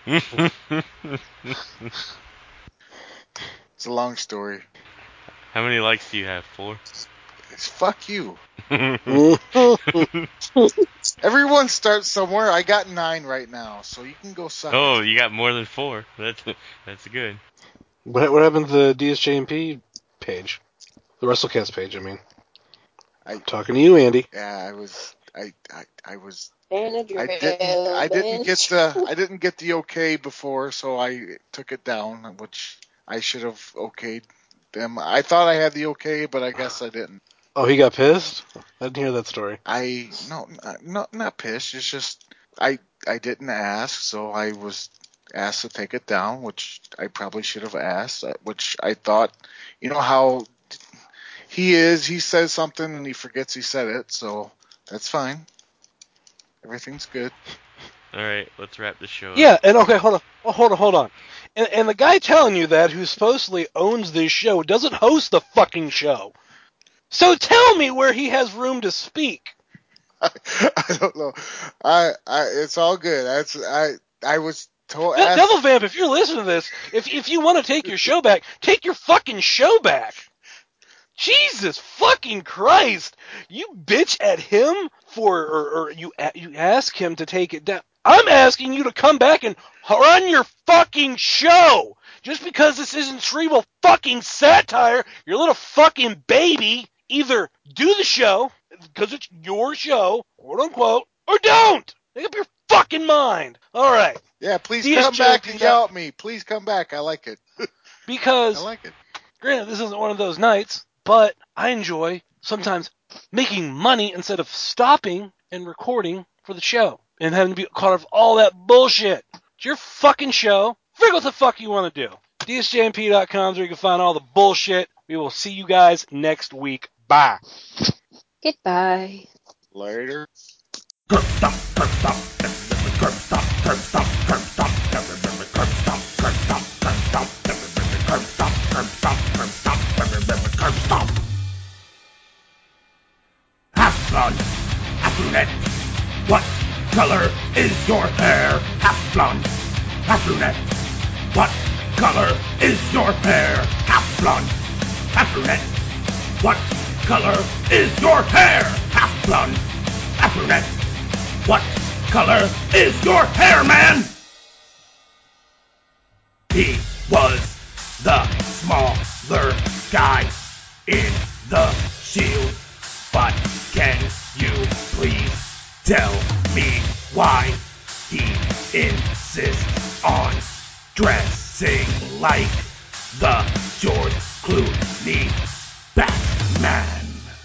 It's a long story. How many likes do you have? 4? Fuck you. Everyone starts somewhere. I got 9 right now, so you can go suck it. You got more than 4. That's good. What happened to the DSJMP page? The WrestleCast page, I mean. I'm talking to you, Andy. Yeah, I was. Benadryl, I didn't get the okay before, so I took it down, which I should have okayed them. I thought I had the okay, but I guess I didn't. Oh, he got pissed? I didn't hear that story. Not pissed. It's just I didn't ask, so I was asked to take it down, which I probably should have asked. Which I thought, you know how he is. He says something and he forgets he said it, so that's fine. Everything's good. All right, let's wrap the show up. Yeah, and okay, hold on. And the guy telling you that, who supposedly owns this show, doesn't host the fucking show. So tell me where he has room to speak. I don't know. It's all good. I was told. Devil Vamp, if you're listening to this, if you want to take your show back, take your fucking show back. Jesus fucking Christ! You bitch at him or you ask him to take it down. I'm asking you to come back and run your fucking show. Just because this isn't cerebral fucking satire, your little fucking baby, either do the show, because it's your show, quote unquote, or don't! Make up your fucking mind. Alright. Yeah, please come back and yell at me. Please come back. I like it. Because, I like it. Granted, this isn't one of those nights, but I enjoy sometimes making money instead of stopping and recording for the show and having to be caught up all that bullshit. It's your fucking show. Figure what the fuck you want to do. DSJMP.com is where you can find all the bullshit. We will see you guys next week. Bye. Goodbye. Later. Curb stop, curb stop, curb stop, curb stop, curb stop, curb stop, curb stop, curb stop, curb stop, curb stop, curb stop, curb stop. Half blonde, half brunette. What color is your hair? Half blonde, half brunette. What color is your hair? Half blonde, half brunette. What color is your hair? Half blonde, half brunette. What color is your hair, man? He was the smaller guy in the Shield. But can you please tell me why he insists on dressing like the George Clooney Batman?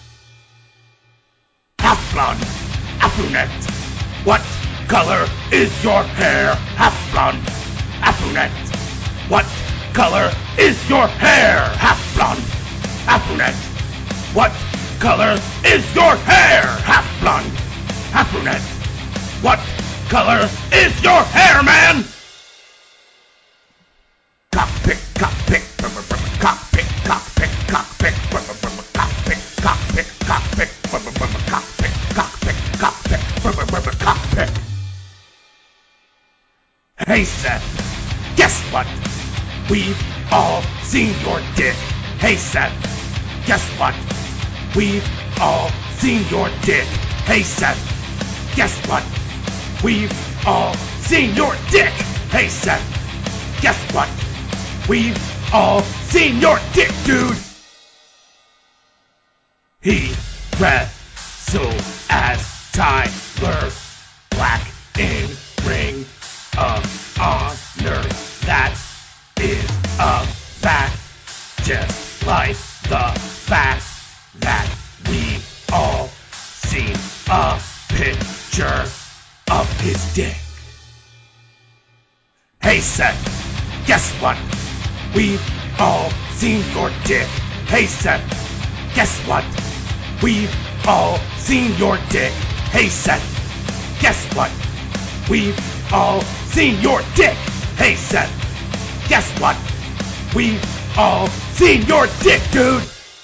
Half blonde, half brunette. What color is your hair? Half blonde, half brunette. What color is your hair? Half blonde, half brunette. What color is your hair? Half blonde, half brunette. What color is your hair, man? Cockpit, cockpit, cockpit, cockpit, cockpit, cockpit, cockpit, cockpit, cockpit, cockpit, cockpit. Hey Seth, guess what? We've all seen your dick. Hey Seth, guess what? We've all seen your dick. Hey Seth, guess what? We've all seen your dick. Hey Seth, guess what? We've all seen your dick, dude. He wrestled as Tyler Black in Ring of Honor. That is a fact, just like the fact that we all seen a picture of his dick. Hey Seth, guess what? We've all seen your dick. Hey Seth, guess what? We've all seen your dick. Hey Seth, guess what? We've all seen your dick. Hey Seth, guess what? We've all seen your dick, dude.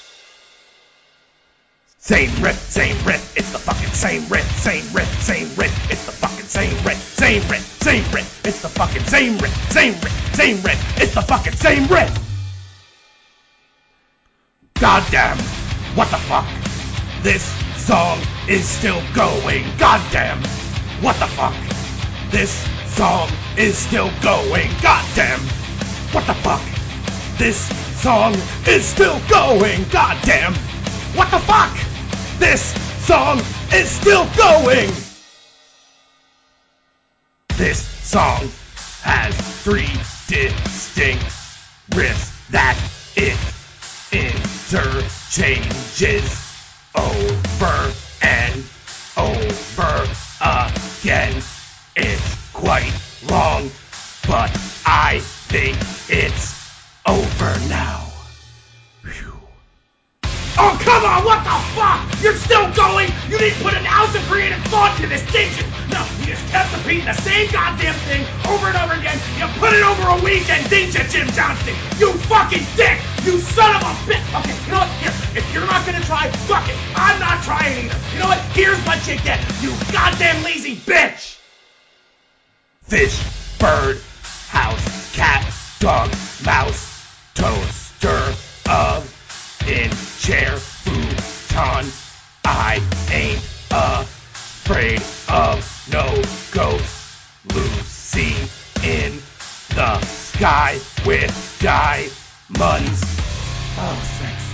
Same riff, it's the fucking same riff, it's the fucking same riff, it's the fucking same riff, it's the fucking same riff. Goddamn, what the fuck? This song is still going. Goddamn, what the fuck? This song is still going. Goddamn, what the fuck? This song is still going. Goddamn, what the fuck? This song is still going. This song has 3 distinct riffs that it interchanges over and over again. It's quite long, but I think it's over now. Phew. Oh, come on, what the fuck? You're still going? You didn't put an ounce of creative thought into this, did you? No, you just kept repeating the same goddamn thing over and over again. You put it over a weekend, didn't you, Jim Johnston? You fucking dick! You son of a bitch! Okay, you know what? Here, if you're not gonna try, fuck it. I'm not trying either. You know what? Here's what you get, you goddamn lazy bitch! Fish, bird, house, cat, dog, mouse, toaster, in chair, futon. I ain't afraid of no ghost. Lucy in the sky with diamonds. Oh, thanks.